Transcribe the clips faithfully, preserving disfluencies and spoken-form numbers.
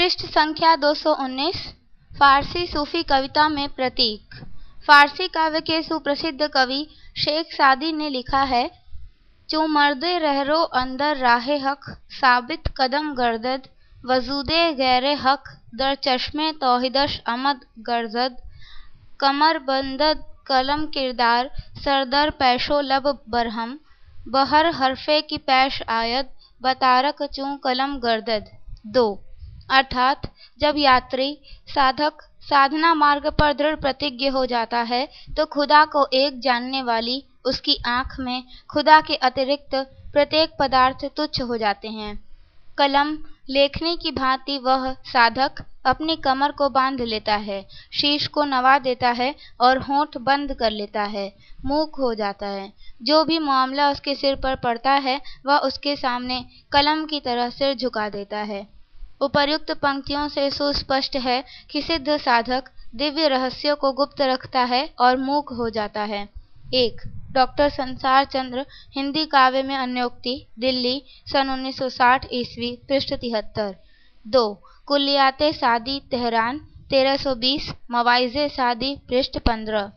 पृष्ठ संख्या दो सौ उन्नीस। फारसी सूफी कविता में प्रतीक। फारसी काव्य के सुप्रसिद्ध कवि शेख सादी ने लिखा है, चू मर्दे रहरो अंदर राहे हक, साबित कदम गर्दद, वजूदे गैरे हक, दर चश्मे तौहिदश अमद गर्दद, कमर बंदद कलम किरदार, सरदर पैशो लब बरहम, बहर हरफे की पैश आयद, बतारक चू कलम गर्दद। दो अर्थात जब यात्री साधक साधना मार्ग पर दृढ़ प्रतिज्ञ हो जाता है तो खुदा को एक जानने वाली उसकी आंख में खुदा के अतिरिक्त प्रत्येक पदार्थ तुच्छ हो जाते हैं। कलम लेखनी की भांति वह साधक अपनी कमर को बांध लेता है, शीश को नवा देता है और होंठ बंद कर लेता है, मूक हो जाता है। जो भी मामला उसके सिर पर पड़ता है वह उसके सामने कलम की तरह सिर झुका देता है। उपर्युक्त पंक्तियों से सुस्पष्ट है कि सिद्ध साधक दिव्य रहस्यों को गुप्त रखता है और मूक हो जाता है। एक डॉक्टर संसार चंद्र, हिंदी काव्य में अन्योक्ति, दिल्ली सन उन्नीस सौ साठ ईस्वी, पृष्ठ तिहत्तर। दो कुल्लियाते सादी, तेहरान तेरह सौ बीस, मवाइज़े सादी, पृष्ठ पंद्रह।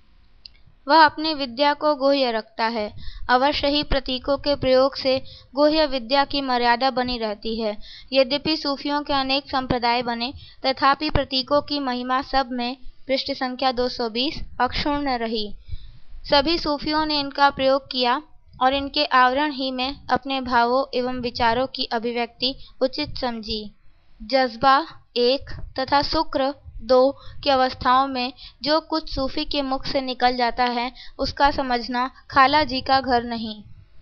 वह अपनी विद्या को गुह्य रखता है। अवश्य ही प्रतीकों के प्रयोग से गुह्य विद्या की मर्यादा बनी रहती है। यद्यपि सूफियों के अनेक संप्रदाय बने, तथापि प्रतीकों की महिमा सब में, पृष्ठ संख्या दो सौ बीस, अक्षुण्ण रही। सभी सूफियों ने इनका प्रयोग किया और इनके आवरण ही में अपने भावों एवं विचारों की अभिव्यक्ति उचित समझी। जज्बा एक तथा शुक्र दो की अवस्थाओं में जो कुछ सूफी के मुख से निकल जाता है उसका समझना खाला जी का घर नहीं।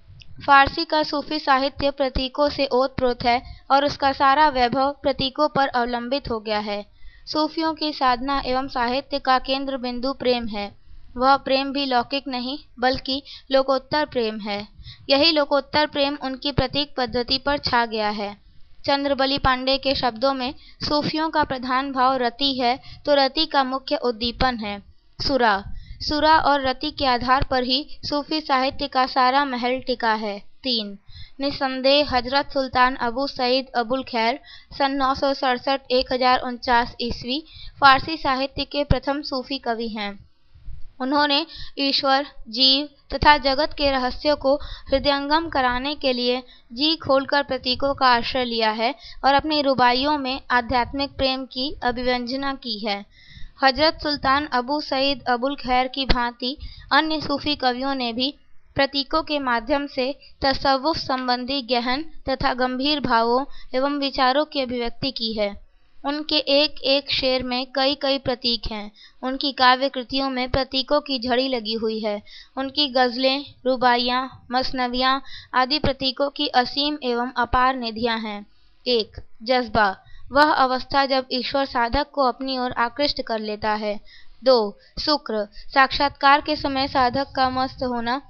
फारसी का सूफी साहित्य प्रतीकों से ओतप्रोत है और उसका सारा वैभव प्रतीकों पर अवलंबित हो गया है। सूफियों की साधना एवं साहित्य का केंद्र बिंदु प्रेम है। वह प्रेम भी लौकिक नहीं बल्कि लोकोत्तर प्रेम है। यही लोकोत्तर प्रेम उनकी प्रतीक पद्धति पर छा गया है। चंद्रबली पांडे के शब्दों में सूफियों का प्रधान भाव रति है, तो रति का मुख्य उद्दीपन है सुरा। सुरा और रति के आधार पर ही सूफी साहित्य का सारा महल टिका है। तीन निसंदेह हजरत सुल्तान अबू सईद अबुल खैर सन नौ सौ सड़सठ एक हजार उनचास ईस्वी फारसी साहित्य के प्रथम सूफी कवि हैं। उन्होंने ईश्वर, जीव तथा जगत के रहस्यों को हृदयंगम कराने के लिए जी खोलकर प्रतीकों का आश्रय लिया है और अपनी रुबाइयों में आध्यात्मिक प्रेम की अभिव्यंजना की है। हजरत सुल्तान अबू सईद अबुल खैर की भांति अन्य सूफी कवियों ने भी प्रतीकों के माध्यम से तसव्वुफ संबंधी गहन तथा गंभीर भावों एवं विचारों की अभिव्यक्ति की है। उनके एक एक शेर में कई कई प्रतीक हैं। उनकी काव्य कृतियों में प्रतीकों की झड़ी लगी हुई है। उनकी गज़लें, रुबाइयाँ, मसनवियाँ आदि प्रतीकों की असीम एवं अपार निधियाँ हैं। एक जज्बा, वह अवस्था जब ईश्वर साधक को अपनी ओर आकृष्ट कर लेता है। दो शुक्र, साक्षात्कार के समय साधक का मस्त होना।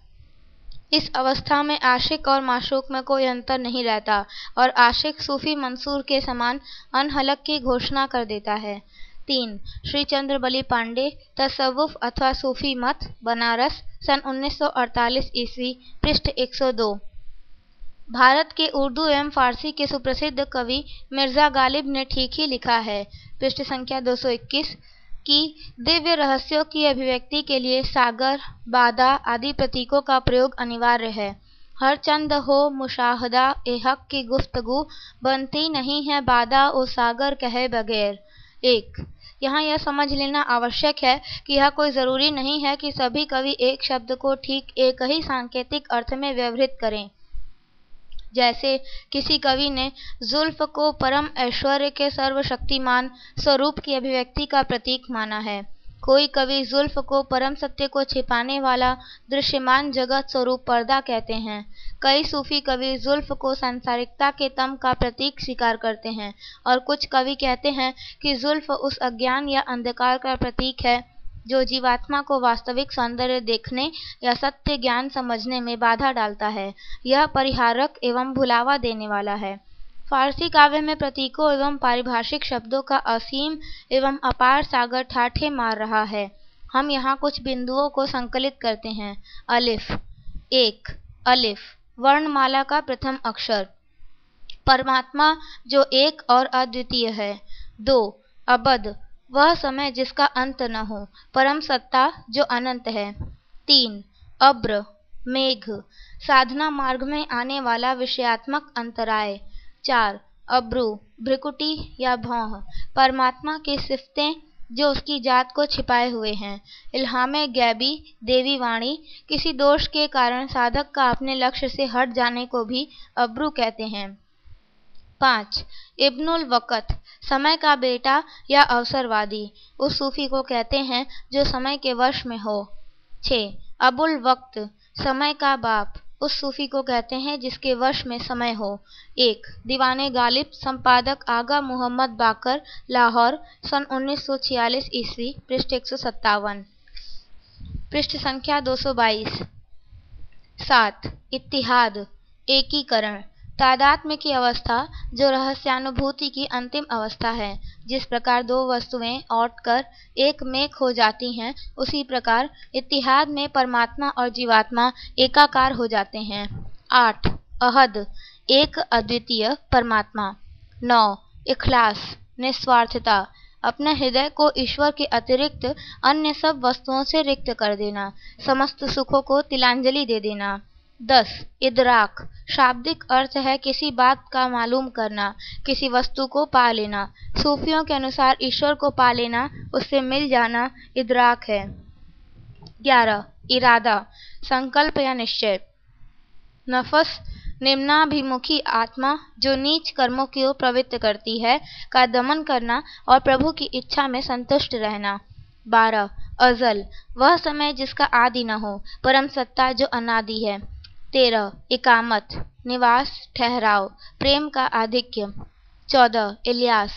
इस अवस्था में आशिक और माशूक में कोई अंतर नहीं रहता और आशिक सूफी मंसूर के समान अनहलक की घोषणा कर देता है। तीन श्री चंद्रबली पांडे, तसव्वुफ अथवा सूफी मत, बनारस सन उन्नीस सौ अड़तालीस ईस्वी, पृष्ठ एक सौ दो। भारत के उर्दू एवं फारसी के सुप्रसिद्ध कवि मिर्ज़ा गालिब ने ठीक ही लिखा है, पृष्ठ संख्या दो सौ इक्कीस, कि दिव्य रहस्यों की अभिव्यक्ति के लिए सागर, बादा आदि प्रतीकों का प्रयोग अनिवार्य है। हर चंद हो मुशाहदा ए हक की गुफ्तगू, बनती नहीं है बादा ओ सागर कहे बगैर। एक यहाँ यह समझ लेना आवश्यक है कि यह कोई ज़रूरी नहीं है कि सभी कवि एक शब्द को ठीक एक ही सांकेतिक अर्थ में व्यवहृत करें। जैसे किसी कवि ने जुल्फ को परम ऐश्वर्य के सर्वशक्तिमान स्वरूप की अभिव्यक्ति का प्रतीक माना है। कोई कवि जुल्फ को परम सत्य को छिपाने वाला दृश्यमान जगत स्वरूप पर्दा कहते हैं। कई सूफी कवि जुल्फ को सांसारिकता के तम का प्रतीक स्वीकार करते हैं और कुछ कवि कहते हैं कि जुल्फ उस अज्ञान या अंधकार का प्रतीक है जो जीवात्मा को वास्तविक सौंदर्य देखने या सत्य ज्ञान समझने में बाधा डालता है। यह परिहारक एवं भुलावा देने वाला है। फारसी काव्य में प्रतीकों एवं पारिभाषिक शब्दों का असीम एवं अपार सागर ठाठे मार रहा है। हम यहाँ कुछ बिंदुओं को संकलित करते हैं। अलिफ। एक अलिफ वर्णमाला का प्रथम अक्षर। परमात्मा जो एक और अद्वितीय है। दो अबद, वह समय जिसका अंत न हो, परम सत्ता जो अनंत है। तीन अब्र, मेघ, साधना मार्ग में आने वाला विषयात्मक अंतराय। चार अब्रु, भ्रिकुटी या भौं, परमात्मा की सिफतें जो उसकी जात को छिपाए हुए हैं। इल्हामे गैबी, देवी वाणी, किसी दोष के कारण साधक का अपने लक्ष्य से हट जाने को भी अब्रु कहते हैं। पाँच इब्नुल वक़्त, समय का बेटा या अवसरवादी, उस सूफी को कहते हैं जो समय के वश में हो। छः अबुल वक्त, समय का बाप, उस सूफी को कहते हैं जिसके वश में समय हो। एक दीवाने गालिब, संपादक आगा मोहम्मद बाकर, लाहौर, सन उन्नीस सौ छियालीस ईस्वी, पृष्ठ एक सौ सत्तावन, पृष्ठ संख्या दो सौ बाईस। सात इत्तिहाद, एकीकरण, तादात्म्य की अवस्था जो रहस्यानुभूति की अंतिम अवस्था है। जिस प्रकार दो वस्तुएं औटकर एक मेक हो जाती हैं, उसी प्रकार इत्तिहाद में परमात्मा और जीवात्मा एकाकार हो जाते हैं। आठ अहद, एक अद्वितीय परमात्मा। नौ इखलास, निस्वार्थता, अपने हृदय को ईश्वर के अतिरिक्त अन्य सब वस्तुओं से रिक्त कर देना, समस्त सुखों को तिलांजलि दे देना। दस इदराक, शाब्दिक अर्थ है किसी बात का मालूम करना, किसी वस्तु को पा लेना। सूफियों के अनुसार ईश्वर को पा लेना, उससे मिल जाना इदराक है। ग्यारह इरादा, संकल्प या निश्चय। नफस, निम्नाभिमुखी आत्मा जो नीच कर्मों की ओर प्रवृत्त करती है, का दमन करना और प्रभु की इच्छा में संतुष्ट रहना। बारह अजल, वह समय जिसका आदि न हो, परम सत्ता जो अनादि है। तेरह इकामत, निवास, ठहराव, प्रेम का आधिक्य। चौदह इलियास,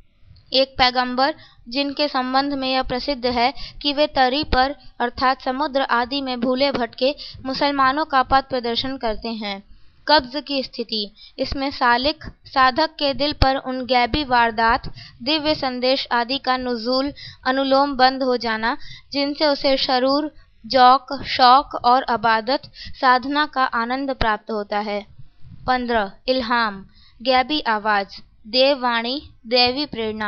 एक पैगंबर जिनके संबंध में यह प्रसिद्ध है कि वे तरी पर अर्थात समुद्र आदि में भूले भटके मुसलमानों का पथ प्रदर्शन करते हैं। कब्ज की स्थिति, इसमें सालिक साधक के दिल पर उन गैबी वारदात, दिव्य संदेश आदि का नुज़ूल, अनुलोम बंद हो जाना, जिनसे उसे शरूर, जौक, शौक और अबादत, साधना का आनंद प्राप्त होता है। पंद्रह इल्हाम, गैबी आवाज, देववाणी, दैवी प्रेरणा।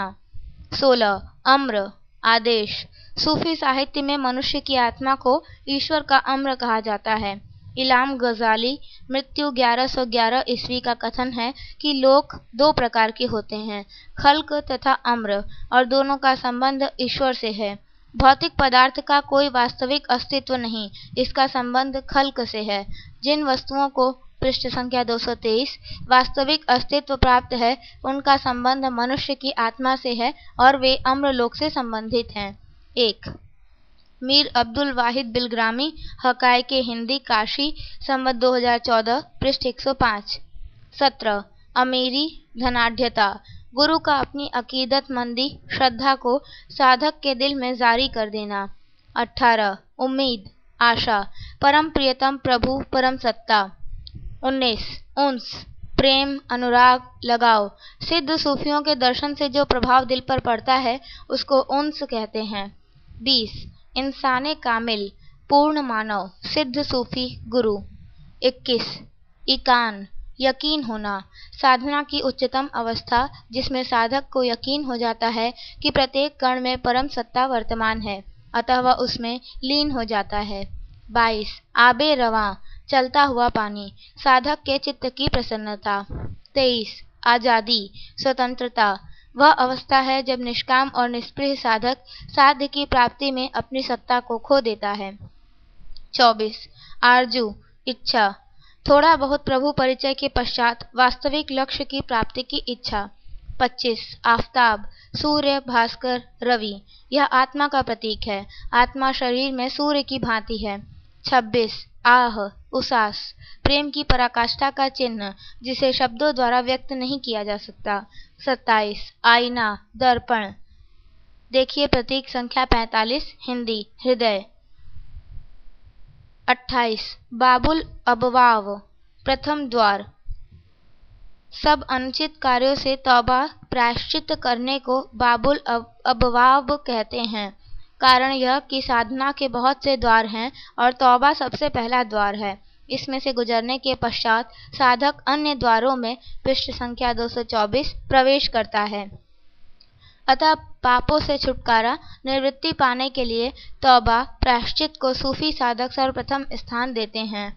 सोलह अम्र, आदेश, सूफी साहित्य में मनुष्य की आत्मा को ईश्वर का अम्र कहा जाता है। इलाम गजाली, मृत्यु ग्यारह सौ ग्यारह ईस्वी का कथन है कि लोक दो प्रकार के होते हैं, खल्क तथा अम्र, और दोनों का संबंध ईश्वर से है। भौतिक पदार्थ का कोई वास्तविक अस्तित्व नहीं, इसका संबंध खल्क से है। जिन वस्तुओं को पृष्ठ संख्या दो सौ तेईस वास्तविक अस्तित्व प्राप्त है, उनका संबंध मनुष्य की आत्मा से है और वे अम्रलोक से संबंधित हैं। एक मीर अब्दुल वाहिद बिलग्रामी, हकायके हिंदी, काशी, संवत दो हज़ार चौदह, पृष्ठ एक सौ पाँच। सत्रह अमीरी, धनाढ्यता, गुरु का अपनी अकीदतमंदी, श्रद्धा को साधक के दिल में जारी कर देना। अठारह उम्मीद, आशा, परम प्रियतम प्रभु, परम सत्ता। उन्नीस उन्स, प्रेम, अनुराग, लगाव, सिद्ध सूफियों के दर्शन से जो प्रभाव दिल पर पड़ता है उसको उन्स कहते हैं। बीस इंसाने कामिल, पूर्ण मानव, सिद्ध सूफी, गुरु। इक्कीस इकान, यकीन होना, साधना की उच्चतम अवस्था जिसमें साधक को यकीन हो जाता है कि प्रत्येक कण में परम सत्ता वर्तमान है, अतः वह उसमें लीन हो जाता है। बाईस आबे रवां, चलता हुआ पानी, साधक के चित्त की प्रसन्नता। तेईस आजादी, स्वतंत्रता, वह अवस्था है जब निष्काम और निष्पृह साधक साध्य की प्राप्ति में अपनी सत्ता को खो देता है। चौबीस आरजू, इच्छा, थोड़ा बहुत प्रभु परिचय के पश्चात वास्तविक लक्ष्य की प्राप्ति की इच्छा। पच्चीस आफताब, सूर्य, भास्कर, रवि, यह आत्मा का प्रतीक है। आत्मा शरीर में सूर्य की भांति है। छब्बीस आह, उसास, प्रेम की पराकाष्ठा का चिन्ह जिसे शब्दों द्वारा व्यक्त नहीं किया जा सकता। सत्ताईस आईना, दर्पण, देखिए प्रतीक संख्या पैंतालीस, हिंदी, हृदय। अट्ठाईस बाबुल अबवाब, प्रथम द्वार, सब अनुचित कार्यों से तौबा प्रायश्चित करने को बाबुल अबवाब कहते हैं। कारण यह कि साधना के बहुत से द्वार हैं और तौबा सबसे पहला द्वार है। इसमें से गुजरने के पश्चात साधक अन्य द्वारों में पृष्ठ संख्या दो सौ चौबीस प्रवेश करता है। अतः पापों से छुटकारा निवृत्ति पाने के लिए तौबा प्रायश्चित को सूफी साधक सर्वप्रथम स्थान देते हैं।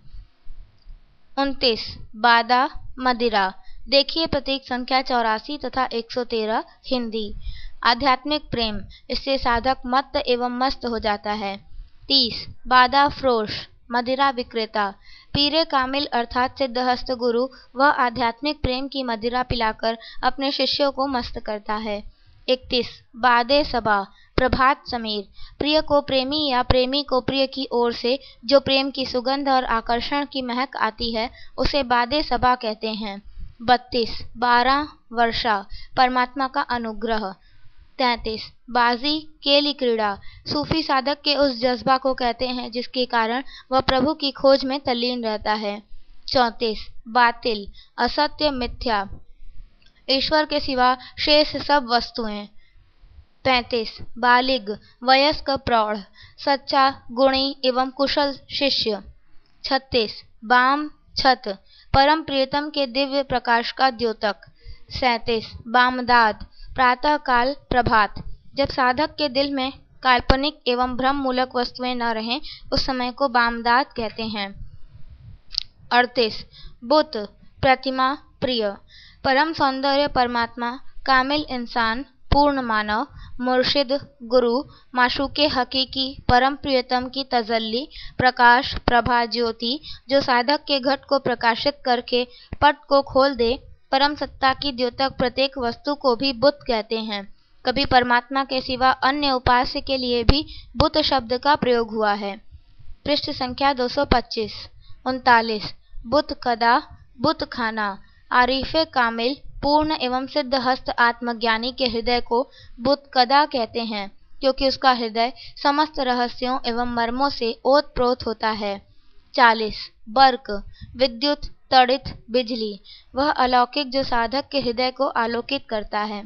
उनतीस बादा मदिरा। देखिए प्रतीक संख्या चौरासी तथा एक सौ तेरह हिंदी। आध्यात्मिक प्रेम, इससे साधक मत्त एवं मस्त हो जाता है। तीस बादा फ्रोश मदिरा विक्रेता। पीरे कामिल अर्थात सिद्धहस्त गुरु वह आध्यात्मिक प्रेम की मदिरा पिलाकर अपने शिष्यों को मस्त करता है। इकतीस बादे सबा प्रभात समीर। प्रिय को प्रेमी या प्रेमी को प्रिय की ओर से जो प्रेम की सुगंध और आकर्षण की महक आती है उसे बादे सबा कहते हैं। बत्तीस बारह वर्षा परमात्मा का अनुग्रह। तैंतीस बाजी केली क्रीड़ा। सूफी साधक के उस जज्बा को कहते हैं जिसके कारण वह प्रभु की खोज में तल्लीन रहता है। चौंतीस बातिल असत्य मिथ्या, ईश्वर के सिवा शेष सब वस्तुएं। पैंतीस बालिग वयस्क प्रौढ़, सच्चा गुणी एवं कुशल शिष्य। छत्तीस बाम छत परम प्रियतम के दिव्य प्रकाश का द्योतक। सैंतीस बामदाद प्रातः काल प्रभात, जब साधक के दिल में काल्पनिक एवं भ्रम मूलक वस्तुएं न रहें उस समय को बामदाद कहते हैं। अड़तीस बुत प्रतिमा प्रिय, परम सौंदर्य परमात्मा, कामिल इंसान, पूर्ण मानव, मुर्शिद गुरु, माशूके हकीकी, परम प्रियतम की तजल्ली, प्रकाश प्रभा ज्योति, जो साधक के घट को प्रकाशित करके पट को खोल दे, परम सत्ता की द्योतक प्रत्येक वस्तु को भी बुत कहते हैं। कभी परमात्मा के सिवा अन्य उपास्य के लिए भी बुत शब्द का प्रयोग हुआ है। पृष्ठ संख्या दो सौ पच्चीस। उनतालीस बुत कदा बुत खाना। आरिफे कामिल पूर्ण एवं सिद्ध हस्त आत्मज्ञानी के हृदय को बुत कदा कहते हैं, क्योंकि उसका हृदय समस्त रहस्यों एवं मर्मों से ओत प्रोत होता है। चालीस बर्क विद्युत तड़ित बिजली, वह अलौकिक जो साधक के हृदय को आलोकित करता है।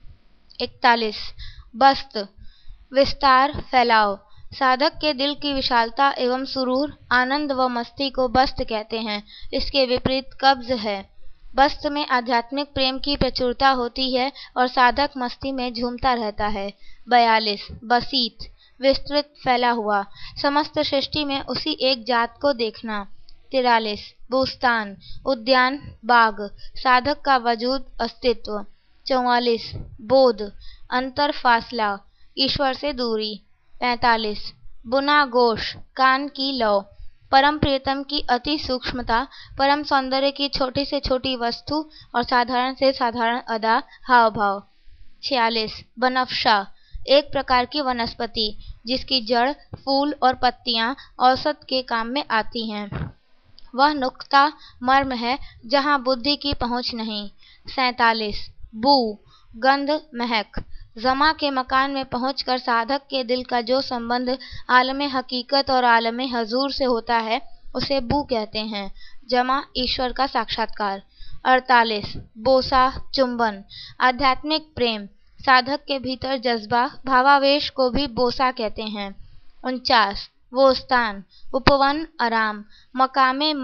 इकतालीस बस्त विस्तार फैलाव, साधक के दिल की विशालता एवं सुरूर आनंद व मस्ती को बस्त कहते हैं। इसके विपरीत कब्ज है। बस्त में आध्यात्मिक प्रेम की प्रचुरता होती है और साधक मस्ती में झूमता रहता है। बयालीस बसीत विस्तृत फैला हुआ, समस्त सृष्टि में उसी एक जात को देखना। तिरालीस बुस्तान उद्यान बाग, साधक का वजूद अस्तित्व। चौवालीस बोध अंतर फासला, ईश्वर से दूरी। पैंतालीस बुना गोश कान की लौ, परम प्रियतम की अति सूक्ष्मता, परम सौंदर्य की छोटी से छोटी वस्तु और साधारण से साधारण अदा हाव भाव। छियालीस बनफशा एक प्रकार की वनस्पति जिसकी जड़ फूल और पत्तियां औसत के काम में आती हैं। वह नुक्ता मर्म है जहाँ बुद्धि की पहुँच नहीं। सैंतालीस बू गंध महक, जमा के मकान में पहुंचकर साधक के दिल का जो संबंध आलमे हकीकत और आलमे हजूर से होता है उसे बू कहते हैं। जमा ईश्वर का साक्षात्कार। अड़तालीस बोसा चुंबन, आध्यात्मिक प्रेम, साधक के भीतर जज्बा भावावेश को भी बोसा कहते हैं। उनचास वो स्थान उपवन आराम, मकामे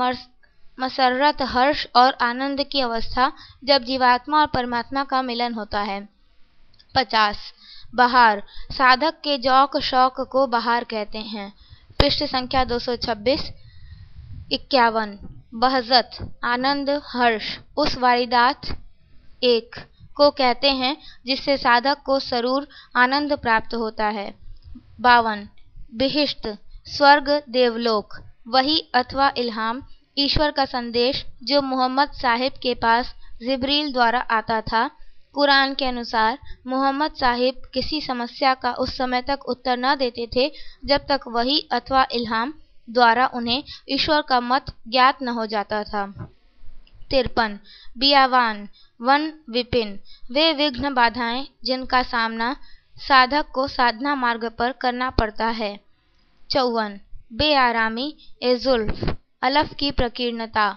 मसरत हर्ष और आनंद की अवस्था जब जीवात्मा और परमात्मा का मिलन होता है। पचास बहार, साधक के जौक शौक को बहार कहते हैं। पृष्ठ संख्या दो सौ छब्बीस। इक्यावन बहजत आनंद हर्ष, उस वारिदात एक को कहते हैं जिससे साधक को सरूर आनंद प्राप्त होता है। बावन बिहिष्ट स्वर्ग देवलोक, वही अथवा इल्हाम, ईश्वर का संदेश जो मोहम्मद साहिब के पास जिब्रील द्वारा आता था। कुरान के अनुसार मोहम्मद साहिब किसी समस्या का उस समय तक उत्तर न देते थे जब तक वही अथवा इल्हाम द्वारा उन्हें ईश्वर का मत ज्ञात न हो जाता था। तिरपन बियावान वन विपिन, वे विघ्न बाधाएं जिनका सामना साधक को साधना मार्ग पर करना पड़ता है। चौवन बेआरामी ए जुल्फ, अलफ की प्रकीर्णता,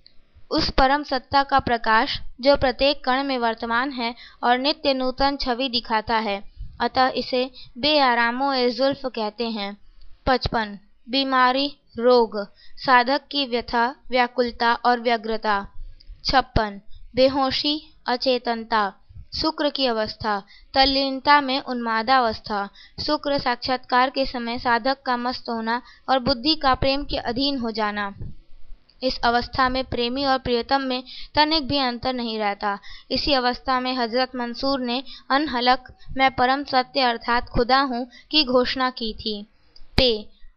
उस परम सत्ता का प्रकाश जो प्रत्येक कण में वर्तमान है और नित्य नूतन छवि दिखाता है, अतः इसे बेआरामो ए जुल्फ कहते हैं। पचपन बीमारी रोग, साधक की व्यथा, व्याकुलता और व्यग्रता। छप्पन, बेहोशी, अचेतनता, शुक्र की अवस्था, तल्लीनता में उन्मादावस्था। शुक्र साक्षात्कार के समय साधक का मस्त होना और बुद्धि का प्रेम के अधीन हो जाना। इस अवस्था में प्रेमी और प्रियतम में तनिक भी अंतर नहीं रहता। इसी अवस्था में हजरत मंसूर ने अनहलक मैं परम सत्य अर्थात खुदा हूँ की घोषणा की थी। पे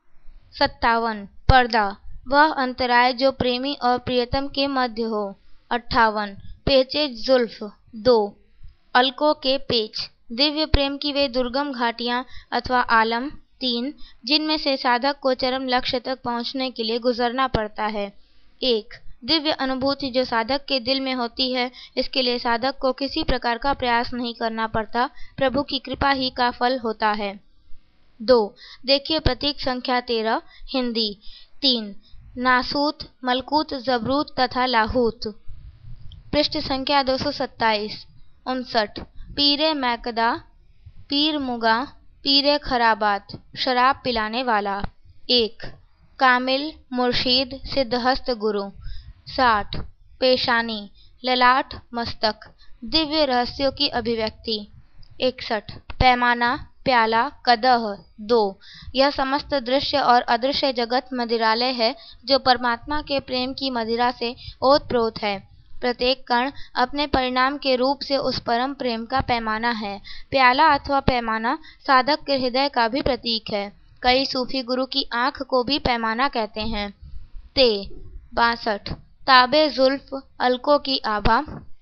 सत्तावन, पर्दा, वह अंतराय जो प्रेमी और प्रियतम के मध्य हो। अट्ठावन, पेचे जुल्फ, दो, अलकों के पेच, दिव्य प्रेम की वे दुर्गम घाटियाँ अथवा आलम। तीन, जिनमें से साधक को चरम लक्ष्य तक पहुँचने के लिए गुजरना पड़ता है। एक, दिव्य अनुभूति जो साधक के दिल में होती है, इसके लिए साधक को किसी प्रकार का प्रयास नहीं करना पड़ता, प्रभु की कृपा ही का फल होता है। दो, देखिए प्रतीक संख्या तेरह, हिंदी। तीन, नासूत, मलकूत, जबरूत तथा लाहूत। पृष्ठ संख्या दो सौ सत्ताईस। उनसठ, पीरे मैकदा, पीर मुगा, पीरे खराबात, शराब पिलाने वाला। एक, कामिल, मुर्शीद, सिद्धहस्त गुरु। साठ, पेशानी, ललाट, मस्तक, दिव्य रहस्यों की अभिव्यक्ति। इकसठ, पैमाना, प्याला, कदह, दो, यह समस्त दृश्य और अदृश्य जगत मदिरालय है जो परमात्मा के प्रेम की मदिरा से ओतप्रोत है। प्रत्येक कण अपने परिणाम के रूप से उस परम प्रेम का पैमाना है। प्याला अथवा पैमाना साधक के हृदय का भी प्रतीक है। कई सूफी गुरु की आँख को भी पैमाना कहते हैं। ते बासठ, ताबे जुल्फ, अलकों की आभा,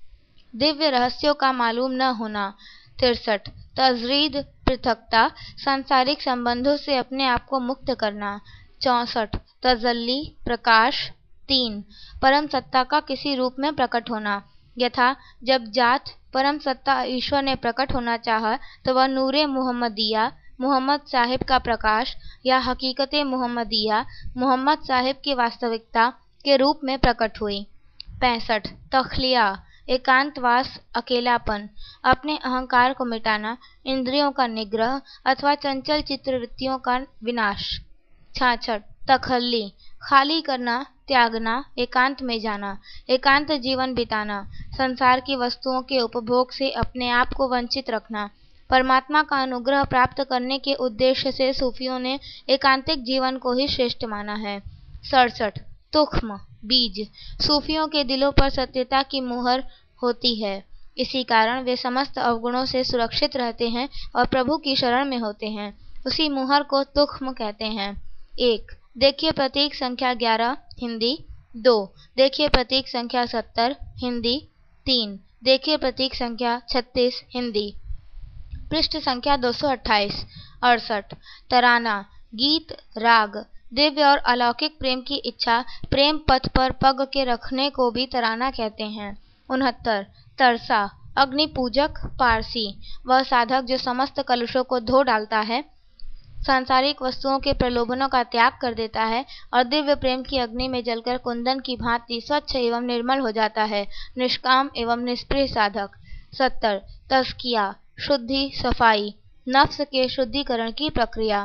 दिव्य रहस्यों का मालूम न होना। तिरसठ, तजरीद, पृथकता, सांसारिक संबंधों से अपने आप को मुक्त करना। चौसठ, तजल्ली, प्रकाश। तीन, परम सत्ता का किसी रूप में प्रकट होना। यथा जब जात परम सत्ता ईश्वर ने प्रकट होना चाहा तो वह नूरे मुहम्मदिया, मोहम्मद साहिब का प्रकाश, या हकीकत मुहम्मदिया, मोहम्मद साहिब की वास्तविकता के रूप में प्रकट हुई। पैंसठ, तखलिया, एकांतवास, अकेलापन, अपने अहंकार को मिटाना, इंद्रियों का निग्रह अथवा चंचल चित्रवृत्तियों का विनाश। छाछठ, तखल्ली, खाली करना, त्यागना, एकांत में जाना, एकांत जीवन बिताना, संसार की वस्तुओं के उपभोग से अपने आप को वंचित रखना। परमात्मा का अनुग्रह प्राप्त करने के उद्देश्य से सूफियों ने एकांतिक जीवन को ही श्रेष्ठ माना है। सड़सठ, तुख्म, बीज, सूफियों के दिलों पर सत्यता की मुहर होती है, इसी कारण वे समस्त अवगुणों से सुरक्षित रहते हैं और प्रभु की शरण में होते हैं। उसी मुहर को तुख्म कहते हैं। एक, देखिए प्रतीक संख्या ग्यारह, हिंदी। दो, देखिए प्रतीक संख्या सत्तर, हिंदी। तीन, देखिए प्रतीक संख्या छत्तीस, हिंदी। पृष्ठ संख्या दो सौ अट्ठाईस। अड़सठ, तराना, गीत, राग, दिव्य और अलौकिक प्रेम की इच्छा प्रेम पथ पर पग के रखने को भी तराना कहते हैं। उनहत्तर, तरसा, अग्नि पूजक, पारसी, वह साधक जो समस्त कलुषों को धो डालता है, सांसारिक वस्तुओं के प्रलोभनों का त्याग कर देता है और दिव्य प्रेम की अग्नि में जलकर कुंदन की भांति स्वच्छ एवं निर्मल हो जाता है, निष्काम एवं निष्प्रिय साधक। सत्तर, तस्किया, शुद्धि, सफाई, नफ्स के शुद्धिकरण की प्रक्रिया।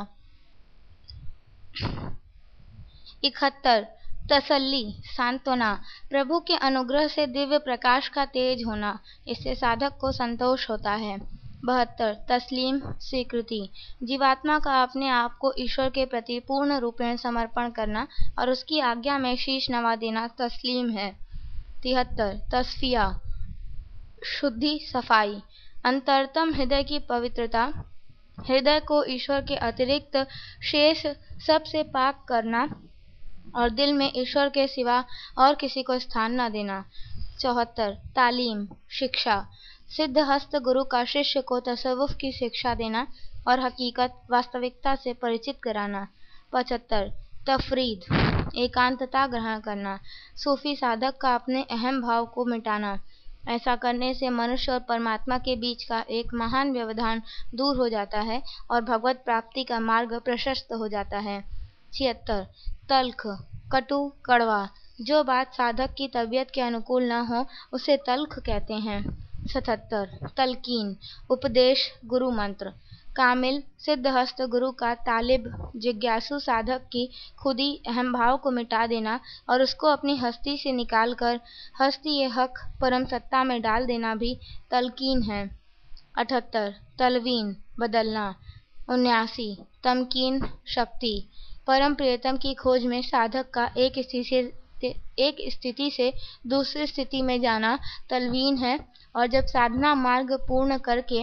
इकहत्तर, तसल्ली, सांत्वना, प्रभु के अनुग्रह से दिव्य प्रकाश का तेज होना, इससे साधक को संतोष होता है। बहत्तर, तस्लीम, स्वीकृति, जीवात्मा का अपने आप को ईश्वर के प्रति पूर्ण रूपेण समर्पण करना और उसकी आज्ञा में शीश नवा देना तस्लीम है। तिहत्तर, तस्फिया, शुद्धि, सफाई, अंतरतम हृदय की पवित्रता, हृदय को ईश्वर के अतिरिक्त शेष सब से पाक करना और दिल में ईश्वर के सिवा और किसी को स्थान न देना। चौहत्तर, तालीम, शिक्षा, सिद्धहस्त गुरु का शिष्य को तसव्वुफ की शिक्षा देना और हकीकत वास्तविकता से परिचित कराना। पचहत्तर, तफरीद, एकांतता ग्रहण करना, सूफी साधक का अपने अहम भाव को मिटाना। ऐसा करने से मनुष्य और परमात्मा के बीच का एक महान व्यवधान दूर हो जाता है और भगवत प्राप्ति का मार्ग प्रशस्त हो जाता है। छिहत्तर, तल्ख, कटु, कड़वा, जो बात साधक की तबीयत के अनुकूल न हो उसे तल्ख कहते हैं। सतहत्तर, तलकीन, उपदेश, गुरु मंत्र, कामिल सिद्धहस्त गुरु का तालिब जिज्ञासु साधक की खुदी अहम भाव को मिटा देना और उसको अपनी हस्ती से निकालकर हस्ती ये हक परम सत्ता में डाल देना भी तलकीन है। अठहत्तर तलवीन बदलना। उन्यासी तमकीन शक्ति। परम प्रियतम की खोज में साधक का एक स्थिति से एक स्थिति से दूसरी स्थिति में जाना तलवीन है, और जब साधना मार्ग पूर्ण करके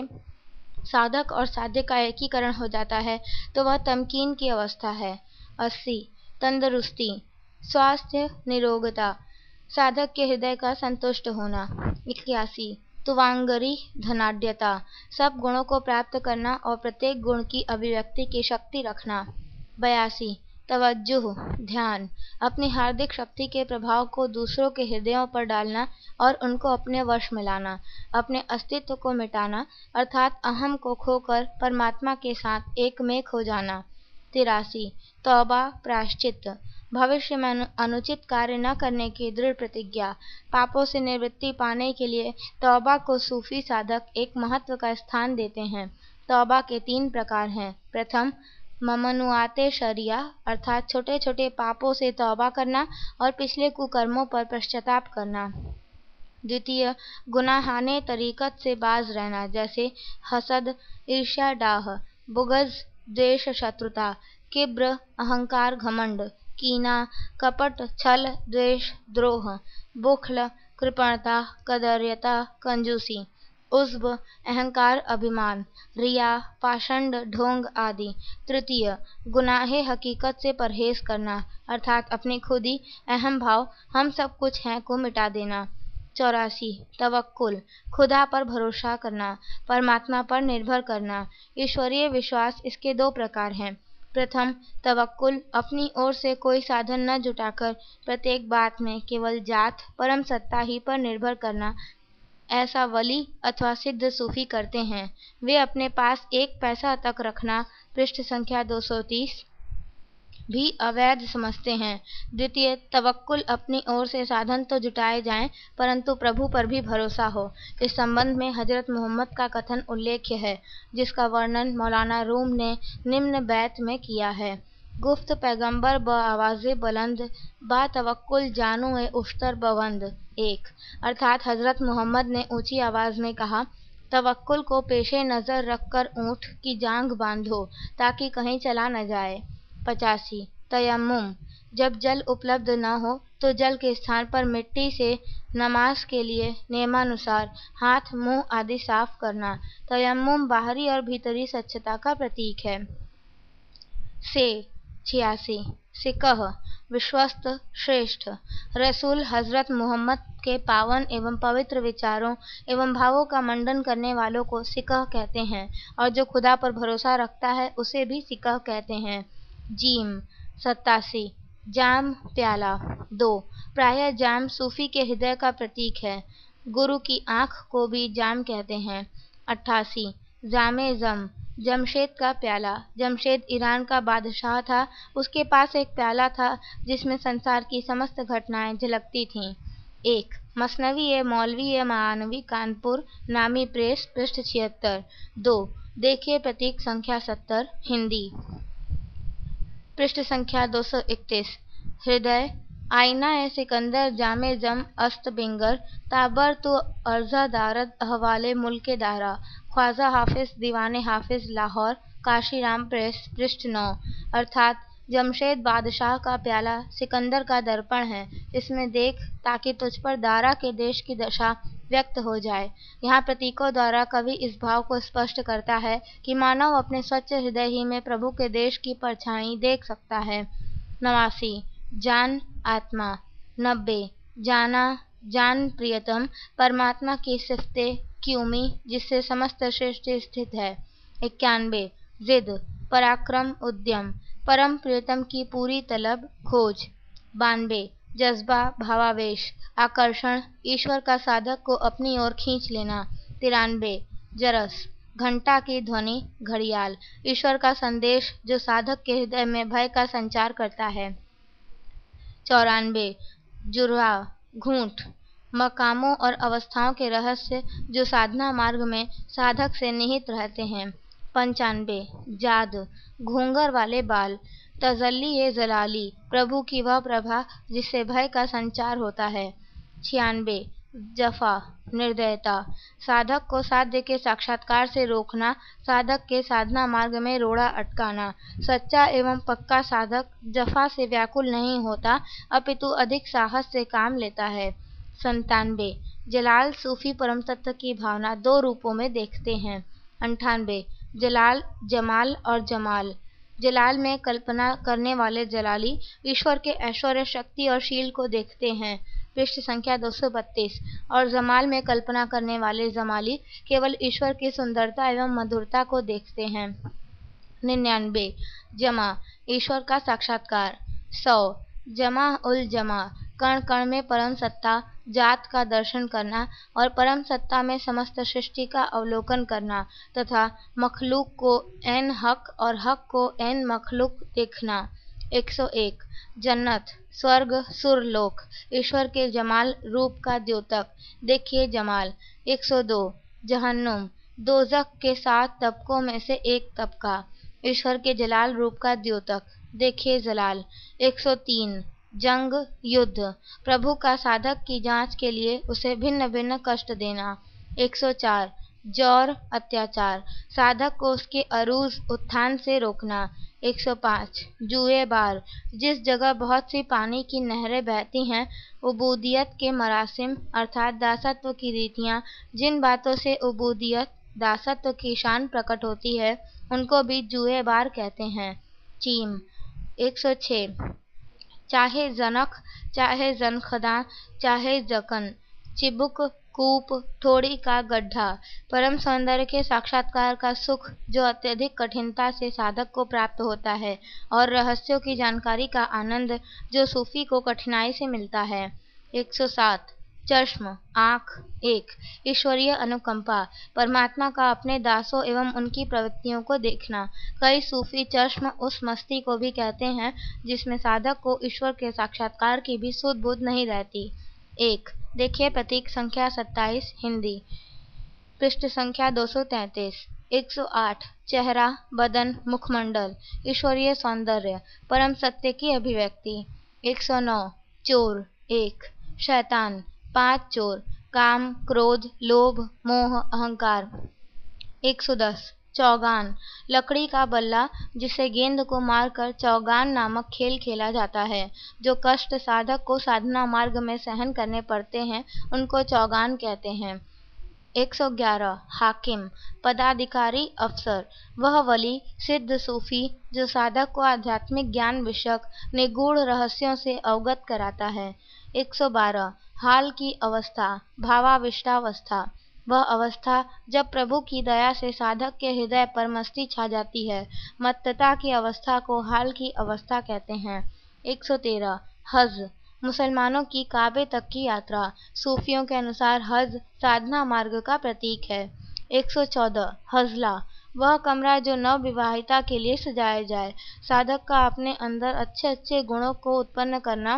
साधक और साध्य का एकीकरण हो जाता है तो वह तमकीन की अवस्था है। अस्सी तंदुरुस्ती स्वास्थ्य निरोगता, साधक के हृदय का संतुष्ट होना। इक्यासी तुवांगरी धनाढ्यता, सब गुणों को प्राप्त करना और प्रत्येक गुण की अभिव्यक्ति की शक्ति रखना। बयासी तवज्जुह ध्यान, अपनी हार्दिक शक्ति के प्रभाव को दूसरों के हृदयों पर डालना और उनको अपने वश में लाना, अपने अस्तित्व को मिटाना अर्थात अहम को खोकर परमात्मा के साथ एक में खो जाना। तिरासी तौबा प्रायश्चित, भविष्य में अनुचित कार्य न करने की दृढ़ प्रतिज्ञा। पापों से निवृत्ति पाने के लिए तौबा को सूफी साधक एक महत्व का स्थान देते हैं। तौबा के तीन प्रकार हैं। प्रथम ममनुआते शरिया अर्थात छोटे छोटे पापों से तौबा करना और पिछले कुकर्मों पर पश्चाताप करना। द्वितीय गुनाहाने तरीकत से बाज रहना, जैसे हसद ईर्ष्या डाह बुगज द्वेष शत्रुता किब्र अहंकार घमंड कीना कपट छल द्वेष द्रोह बुखल कृपणता कदर्यता कंजूसी उज्ब अहंकार अभिमान रिया पाषंड ढोंग आदि। तृतीय गुनाहे हकीकत से परहेज करना अर्थात अपनी खुदी अहम भाव हम सब कुछ हैं को मिटा देना। चौरासी तवक्कुल खुदा पर भरोसा करना, परमात्मा पर निर्भर करना। ईश्वरीय विश्वास इसके दो प्रकार हैं। प्रथम तवक्कुल अपनी ओर से कोई साधन न जुटाकर प्रत्येक बात में केवल जात परम सत्ता ही पर निर्भर करना। ऐसा वली अथवा सिद्ध सूफी करते हैं। वे अपने पास एक पैसा तक रखना पृष्ठ संख्या दो सौ तीस भी अवैध समझते हैं। द्वितीय तवक्कुल अपनी ओर से साधन तो जुटाए जाएं परंतु प्रभु पर भी भरोसा हो। इस संबंध में हजरत मोहम्मद का कथन उल्लेख्य है, जिसका वर्णन मौलाना रूम ने निम्न बैत में किया है। गुफ्त पैगंबर ब आवाज़े बुलंद बा तवक्कुल जानू ए उश्तर बवंद। एक अर्थात हजरत मोहम्मद ने ऊंची आवाज़ में कहा, तवक्कुल को पेशे नज़र रखकर ऊँट की जांघ बांधो ताकि कहीं चला न जाए। पचासी तयम्मुम जब जल उपलब्ध न हो तो जल के स्थान पर मिट्टी से नमाज के लिए नियमानुसार हाथ मुंह आदि साफ करना। तयम्मुम बाहरी और भीतरी स्वच्छता का प्रतीक है। से छियासी सिकह विश्वस्त श्रेष्ठ, रसूल हजरत मोहम्मद के पावन एवं पवित्र विचारों एवं भावों का मंडन करने वालों को सिकह कहते हैं और जो खुदा पर भरोसा रखता है उसे भी सिकह कहते हैं। जीम सत्तासी जाम प्याला। दो प्रायः जाम सूफी के हृदय का प्रतीक है। गुरु की आँख को भी जाम कहते हैं। अट्ठासी जामे जम जमशेद का प्याला। जमशेद ईरान का बादशाह था। उसके पास एक प्याला था जिसमें संसार की समस्त घटनाएं झलकती थीं। एक मसनवी ए मौलवी ए मानवी कानपुर नामी प्रेस पृष्ठ छिहत्तर। दो देखिए प्रतीक संख्या सत्तर हिंदी पृष्ठ संख्या दो सौ इकतीस। हृदय आईना ए सिकंदर जामे जम अस्त बिंगर ताबर तो अर्जा दारद अहवाले मुल्के दारा। ख्वाजा हाफिज दीवाने हाफिज लाहौर काशीराम प्रेस पृष्ठ नौ। अर्थात जमशेद बादशाह का प्याला सिकंदर का दर्पण है, इसमें देख ताकि तुझ पर दारा के देश की दशा व्यक्त हो जाए। यहाँ प्रतीकों द्वारा कवि इस भाव को स्पष्ट करता है कि मानव अपने स्वच्छ हृदय ही में प्रभु के देश की परछाई देख सकता है। नवासी जान आत्मा। नब्बे जाना जान प्रियतम परमात्मा की सिफते क्यूमी जिससे समस्त सृष्टि स्थित है। इक्यानवे जिद पराक्रम उद्यम परम प्रियतम की पूरी तलब खोज। बानवे जज्बा भावावेश आकर्षण ईश्वर का साधक को अपनी ओर खींच लेना। तिरानवे जरस घंटा की ध्वनि घड़ियाल ईश्वर का संदेश जो साधक के हृदय में भय का संचार करता है। चौरानवे जुर्हा घूंट मकामों और अवस्थाओं के रहस्य जो साधना मार्ग में साधक से निहित रहते हैं। पंचानवे जाद, घूंघर वाले बाल। तजल्ली ए जलाली, प्रभु की वह प्रभा जिससे भय का संचार होता है। छियानवे जफा, निर्दयता, साधक को साध्य के साक्षात्कार से रोकना, साधक के साधना मार्ग में रोड़ा अटकाना। सच्चा एवं पक्का साधक जफा से व्याकुल नहीं होता, अपितु अधिक साहस से काम लेता है। संतानवे जलाल, सूफी परम तत्व की भावना दो रूपों में देखते हैं। अंठानवे जलाल, जमाल और जमाल। जलाल में कल्पना करने वाले जलाली ईश्वर के ऐश्वर्य, शक्ति और शील को देखते हैं, पृष्ठ संख्या दो सौ बत्तीस। और जमाल में कल्पना करने वाले जमाली केवल ईश्वर की सुंदरता एवं मधुरता को देखते हैं। निन्यानवे जमा, ईश्वर का साक्षात्कार। सौ जमा उल जमा, कण कण में परम सत्ता जात का दर्शन करना और परम सत्ता में समस्त सृष्टि का अवलोकन करना तथा मखलूक को एन हक और हक को एन मखलूक देखना। एक सौ एक जन्नत, स्वर्ग, सुरलोक, ईश्वर के जमाल रूप का द्योतक, देखिए जमाल। एक सौ दो जहन्नुम, दोजख के सात तबकों में से एक तबका, ईश्वर के जलाल रूप का द्योतक, देखिए जलाल। एक सौ तीन जंग, युद्ध, प्रभु का साधक की जांच के लिए उसे भिन्न भिन्न कष्ट देना। एक सौ चार जौर, अत्याचार, साधक को उसके अरूज उत्थान से रोकना। एक सौ पाँच जुएबार, जिस जगह बहुत सी पानी की नहरें बहती हैं, उबूदियत के मरासिम अर्थात दासत्व की रीतियाँ, जिन बातों से उबूदियत दासत्व की शान प्रकट होती है, उनको भी जुएबार कहते हैं। चीम। एक सौ छः चाहे जनख, चाहे जनखदा, चाहे जकन, चिबुक, कूप, थोड़ी का गड्ढा, परम सौंदर्य के साक्षात्कार का सुख जो अत्यधिक कठिनता से साधक को प्राप्त होता है, और रहस्यों की जानकारी का आनंद जो सूफी को कठिनाई से मिलता है। एक सौ सात चश्म, आँख, एक, ईश्वरीय अनुकंपा, परमात्मा का अपने दासों एवं उनकी प्रवृत्तियों को देखना। कई सूफी चश्म उस मस्ती को भी कहते हैं जिसमें साधक को ईश्वर के साक्षात्कार की भी सुध बुध नहीं रहती। एक, देखिए प्रतीक संख्या सत्ताईस, हिंदी, पृष्ठ संख्या दो सौ तैंतीस। एक सौ आठ चेहरा, बदन, मुखमंडल, ईश्वरीय सौंदर्य, परम सत्य की अभिव्यक्ति। एक सौ नौ चोर, एक, शैतान, पांच चोर, काम, क्रोध, लोभ, मोह, अहंकार। एक सौ दस चौगान, लकड़ी का बल्ला जिसे गेंद को मारकर चौगान नामक खेल खेला जाता है। जो कष्ट साधक को साधना मार्ग में सहन करने पड़ते हैं, उनको चौगान कहते हैं। एक सौ ग्यारह हाकिम, पदाधिकारी, अफसर, वह वली, सिद्ध सूफी जो साधक को आध्यात्मिक ज्ञान विषयक निगूढ़ रहस्यों से अवगत कराता है। एक सौ बारह हाल की अवस्था, भावाविष्टावस्था, वह अवस्था जब प्रभु की दया से साधक के हृदय पर मस्ती छा जाती है। मत्तता की अवस्था को हाल की अवस्था कहते हैं। एक सौ तेरह हज, मुसलमानों की काबे तक की यात्रा, सूफियों के अनुसार हज साधना मार्ग का प्रतीक है। एक सौ चौदह हजला, वह कमरा जो नवविवाहिता के लिए सजाया जाए। साधक का अपने अंदर अच्छे अच्छे गुणों को उत्पन्न करना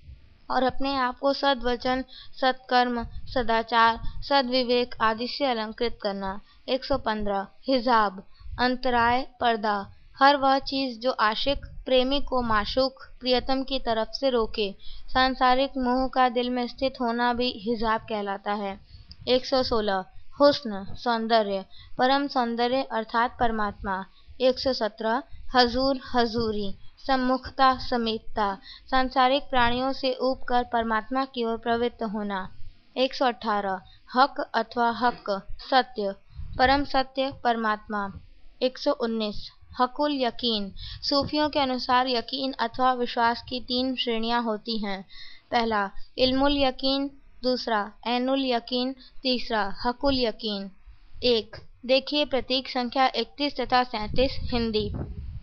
और अपने आप को सद्वचन, सत्कर्म, सदाचार, सद्विवेक आदि से अलंकृत करना। एक सौ पंद्रह हिजाब, अंतराय, पर्दा, हर वह चीज़ जो आशिक प्रेमी को माशूक प्रियतम की तरफ से रोके। सांसारिक मोह का दिल में स्थित होना भी हिजाब कहलाता है। एक सौ सोलह हुस्न, सौंदर्य, परम सौंदर्य अर्थात परमात्मा। एक सौ सत्रह हजूर, हजूरी, सम्मुखता, समीपता, सांसारिक प्राणियों से ऊब कर परमात्मा की ओर प्रवृत्त होना। एक सौ अठारह हक अथवा हक, सत्य, परम सत्य, परमात्मा। एक सौ उन्नीस हकुल यकीन, सूफियों के अनुसार यकीन अथवा विश्वास की तीन श्रेणियां होती हैं। पहला इल्मुल यकीन, दूसरा ऐनुल यकीन, तीसरा हकुल यकीन। एक, देखिए प्रतीक संख्या इकतीस तथा सैंतीस, हिंदी,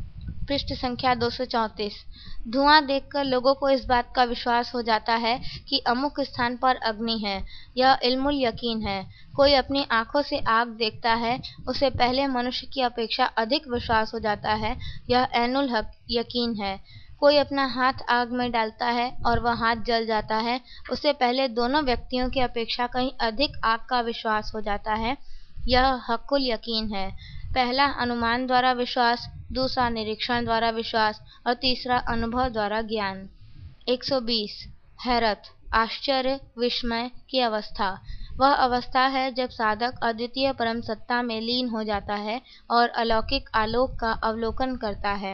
पृष्ठ संख्या दो सौ चौंतीस। धुआं देखकर लोगों को इस बात का विश्वास हो जाता है कि अमुक स्थान पर अग्नि है, यह इल्मुल यकीन है। कोई अपनी आंखों से आग देखता है, उसे पहले मनुष्य की अपेक्षा अधिक विश्वास हो जाता है, यह ऐनुल यकीन है। कोई अपना हाथ आग में डालता है और वह हाथ जल जाता है, उसे पहले दोनों व्यक्तियों की अपेक्षा कहीं अधिक आग का विश्वास हो जाता है, यह हकुल यकीन है। पहला अनुमान द्वारा विश्वास, दूसरा निरीक्षण द्वारा विश्वास और तीसरा अनुभव द्वारा ज्ञान। एक सौ बीस हैरत, आश्चर्य, विस्मय की अवस्था। वह अवस्था है जब साधक अद्वितीय परम सत्ता में लीन हो जाता है और अलौकिक आलोक का अवलोकन करता है।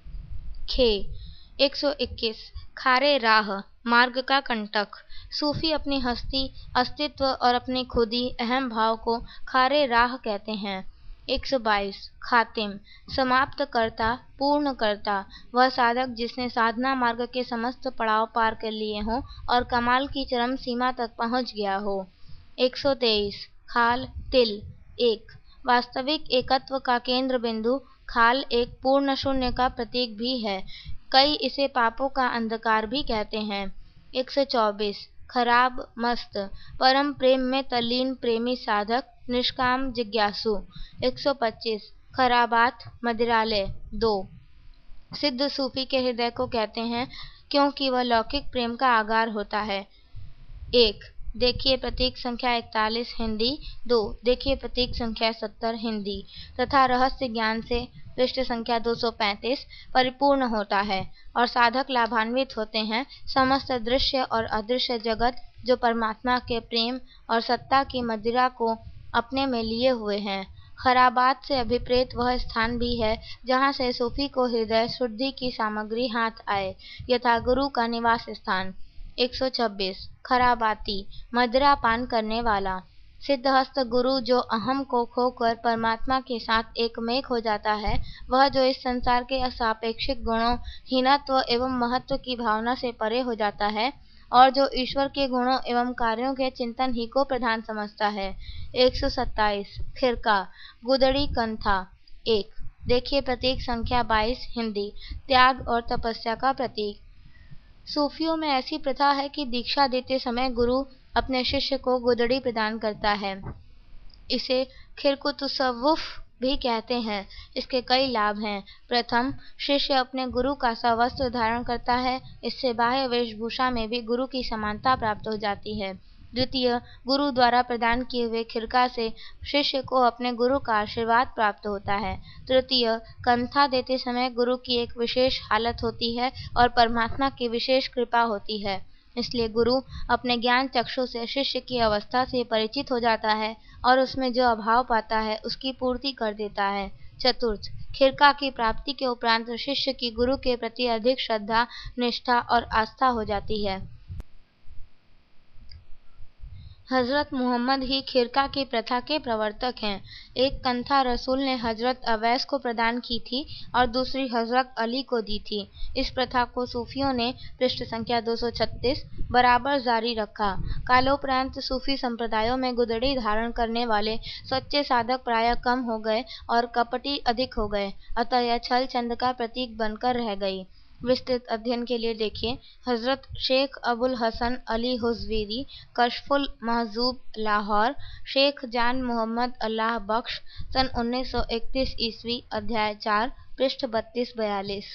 खे एक सौ इक्कीस खारे राह, मार्ग का कंटक। सूफी अपनी हस्ती, अस्तित्व और अपनी खुदी अहम भाव को खारे राह कहते हैं। एक सौ बाईस खातिम, समाप्त करता, पूर्ण करता। वह साधक जिसने साधना मार्ग के समस्त पड़ाव पार कर लिए हों और कमाल की चरम सीमा तक पहुंच गया हो। एक सौ तेईस खाल तिल, एक। वास्तविक एकत्व का केंद्र बिंदु खाल एक पूर्ण शून्य का प्रतीक भी है। कई इसे पापों का अंधकार भी कहते हैं। एक सौ चौबीस खराब मस्त, परम प्रेम में तल्लीन प्रेमी साधक, निष्काम जिज्ञासु। एक सौ पच्चीस खराबात, मदिरालय, दो। सिद्ध सूफी के हृदय को कहते हैं क्योंकि वह लौकिक प्रेम का आगार होता है। एक देखिए प्रतीक संख्या इकतालीस हिंदी। दो देखिए प्रतीक संख्या सत्तर हिंदी। तथा रहस्य ज्ञान से पृष्ठ संख्या दो सौ पैंतीस परिपूर्ण होता है और साधक लाभान्वित होते हैं। समस्त दृश्य और अदृश्य जगत जो परमात्मा के प्रेम और सत्ता की मदिरा को अपने में लिए हुए हैं। खराबात से अभिप्रेत वह स्थान भी है जहाँ से सूफी को हृदय शुद्धि की सामग्री हाथ आए, यथा गुरु का निवास स्थान। एक सौ छब्बीस खराबाती, मदिरा पान करने वाला। सिद्धहस्त गुरु जो अहम को खोकर परमात्मा के साथ एकमेक हो जाता है, वह जो इस संसार के असापेक्षिक गुणों, हीनत्व एवं महत्व की भावना से परे हो जाता है और जो ईश्वर के गुणों एवं कार्यों के चिंतन ही को प्रधान समझता है। एक सौ सत्ताईस खिरका, गुदड़ी कंथा, एक। देखिए प्रतीक संख्या बाईस हिंदी। त्याग और तपस्या का प्रतीक। सूफियों में ऐसी प्रथा है कि दीक्षा देते समय गुरु अपने शिष्य को गुदड़ी प्रदान करता है। इसे खिरकुतसव्वुफ भी कहते हैं। इसके कई लाभ हैं। प्रथम, शिष्य अपने गुरु का सवस्त्र धारण करता है। इससे बाह्य वेशभूषा में भी गुरु की समानता प्राप्त हो जाती है। द्वितीय, गुरु द्वारा प्रदान किए हुए खिरका से शिष्य को अपने गुरु का आशीर्वाद प्राप्त होता है। तृतीय, कंथा देते समय गुरु की एक विशेष हालत होती है और परमात्मा की विशेष कृपा होती है, इसलिए गुरु अपने ज्ञान चक्षु से शिष्य की अवस्था से परिचित हो जाता है और उसमें जो अभाव पाता है उसकी पूर्ति कर देता है। चतुर्थ, खिरका की प्राप्ति के उपरांत शिष्य की गुरु के प्रति अधिक श्रद्धा, निष्ठा और आस्था हो जाती है। हजरत मुहम्मद ही खिरका की प्रथा के प्रवर्तक हैं। एक कंथा रसूल ने हजरत अवैस को प्रदान की थी और दूसरी हजरत अली को दी थी। इस प्रथा को सूफियों ने पृष्ठ संख्या दो सौ छत्तीस बराबर जारी रखा। कालोपरांत सूफी संप्रदायों में गुदड़ी धारण करने वाले सच्चे साधक प्रायः कम हो गए और कपटी अधिक हो गए, अतः यह छल छंद का प्रतीक बनकर रह गई। विस्तृत अध्ययन के लिए देखिए हजरत शेख अबुल हसन अली हुज़वीरी, कशफुल महजूब, लाहौर। शेख जान मोहम्मद अल्लाह बख्श, सन उन्नीस सौ इकतीस ईस्वी, अध्याय चार, पृष्ठ बत्तीस बयालीस।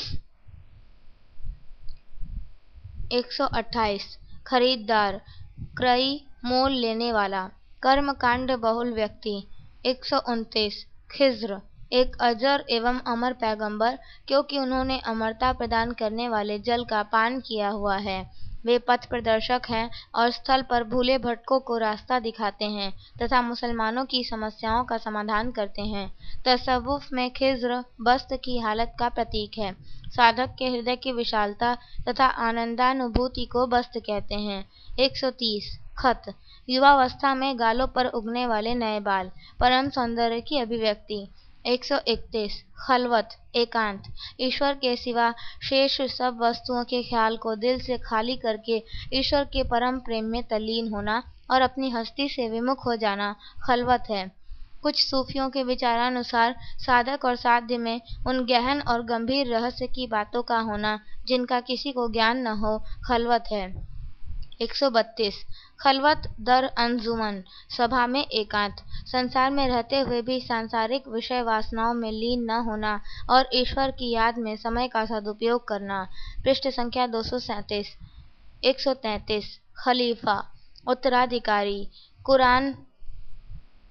एक सौ अट्ठाईस खरीददार, क्रय, मोल लेने वाला, कर्मकांड बहुल व्यक्ति। एक सौ उनतीस खिज्र, एक अजर एवं अमर पैगंबर, क्योंकि उन्होंने अमरता प्रदान करने वाले जल का पान किया हुआ है। वे पथ प्रदर्शक हैं और स्थल पर भूले भटकों को रास्ता दिखाते हैं तथा मुसलमानों की समस्याओं का समाधान करते हैं। तसव्वुफ में खिज्र बस्त की हालत का प्रतीक है। साधक के हृदय की विशालता तथा आनंदानुभूति को बस्त कहते हैं। एक सौ तीस खत, युवावस्था में गालों पर उगने वाले नए बाल, परम सौंदर्य की अभिव्यक्ति। एक सौ इकतीस खलवत, एकांत, ईश्वर के सिवा शेष सब वस्तुओं के ख्याल को दिल से खाली करके ईश्वर के परम प्रेम में तल्लीन होना और अपनी हस्ती से विमुख हो जाना खलवत है। कुछ सूफियों के विचारानुसार साधक और साध्य में उन गहन और गंभीर रहस्य की बातों का होना जिनका किसी को ज्ञान न हो खलवत है। एक सौ बत्तीस खलवत दर अंजुमन, सभा में एकांत, संसार में रहते हुए भी सांसारिक विषय वासनाओं में लीन न होना और ईश्वर की याद में समय का सदुपयोग करना। पृष्ठ संख्या दो सौ सैंतीस। एक सौ तैंतीस खलीफा, उत्तराधिकारी, कुरान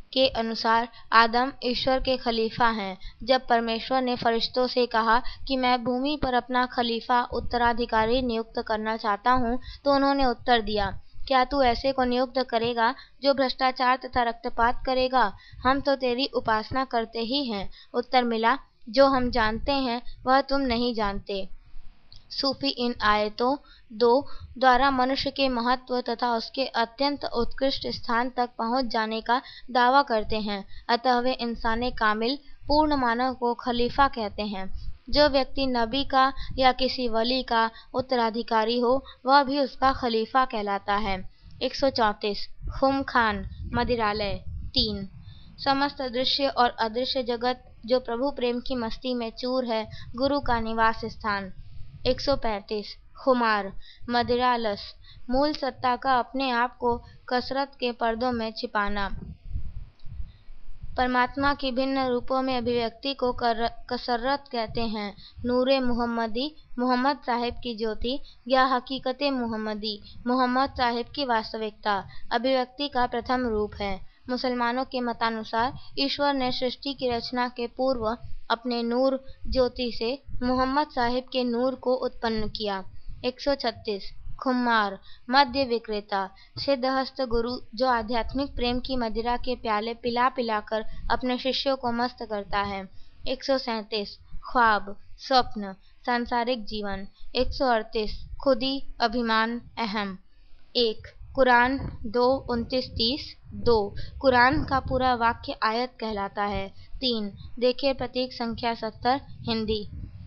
के अनुसार आदम ईश्वर के खलीफा हैं। जब परमेश्वर ने फरिश्तों से कहा कि मैं भूमि पर अपना खलीफा उत्तराधिकारी नियुक्त करना चाहता हूँ, तो उन्होंने उत्तर दिया, क्या तू ऐसे को नियुक्त करेगा जो भ्रष्टाचार तथा रक्तपात करेगा? हम तो तेरी उपासना करते ही हैं। उत्तर मिला, जो हम जानते हैं वह तुम नहीं जानते। सूफी इन आयतों दो द्वारा मनुष्य के महत्व तथा उसके अत्यंत उत्कृष्ट स्थान तक पहुंच जाने का दावा करते हैं। अतः वे इंसाने कामिल पूर्ण मानव को खलीफा कहते हैं। जो व्यक्ति नबी का या किसी वली का उत्तराधिकारी हो, वह भी उसका खलीफा कहलाता है। एक सौ चौंतीस खुम खान मदिरालय तीन समस्त दृश्य और अदृश्य जगत जो प्रभु प्रेम की मस्ती में चूर है, गुरु का निवास स्थान। एक सौ पैंतीस खुमार मदिरालस मूल सत्ता का अपने आप को कसरत के पर्दों में छिपाना। परमात्मा की भिन्न रूपों में अभिव्यक्ति को कर, कसरत कहते हैं। नूरे मुहम्मदी मोहम्मद साहिब की ज्योति या हकीकत मुहम्मदी मोहम्मद साहिब की वास्तविकता अभिव्यक्ति का प्रथम रूप है। मुसलमानों के मतानुसार ईश्वर ने सृष्टि की रचना के पूर्व अपने नूर ज्योति से मोहम्मद साहिब के नूर को उत्पन्न किया। एक सौ छत्तीस खुमार मध्य विक्रेता सिद्धहस्त गुरु जो आध्यात्मिक प्रेम की मदिरा के प्याले पिला पिलाकर अपने शिष्यों को मस्त करता है। एक सौ सैंतीस ख्वाब स्वप्न सांसारिक जीवन। एक सौ अड़तीस खुदी अभिमान अहम। एक कुरान दो उनतीस तीस दो कुरान का पूरा वाक्य आयत कहलाता है। तीन देखिए प्रतीक संख्या सत्तर हिंदी।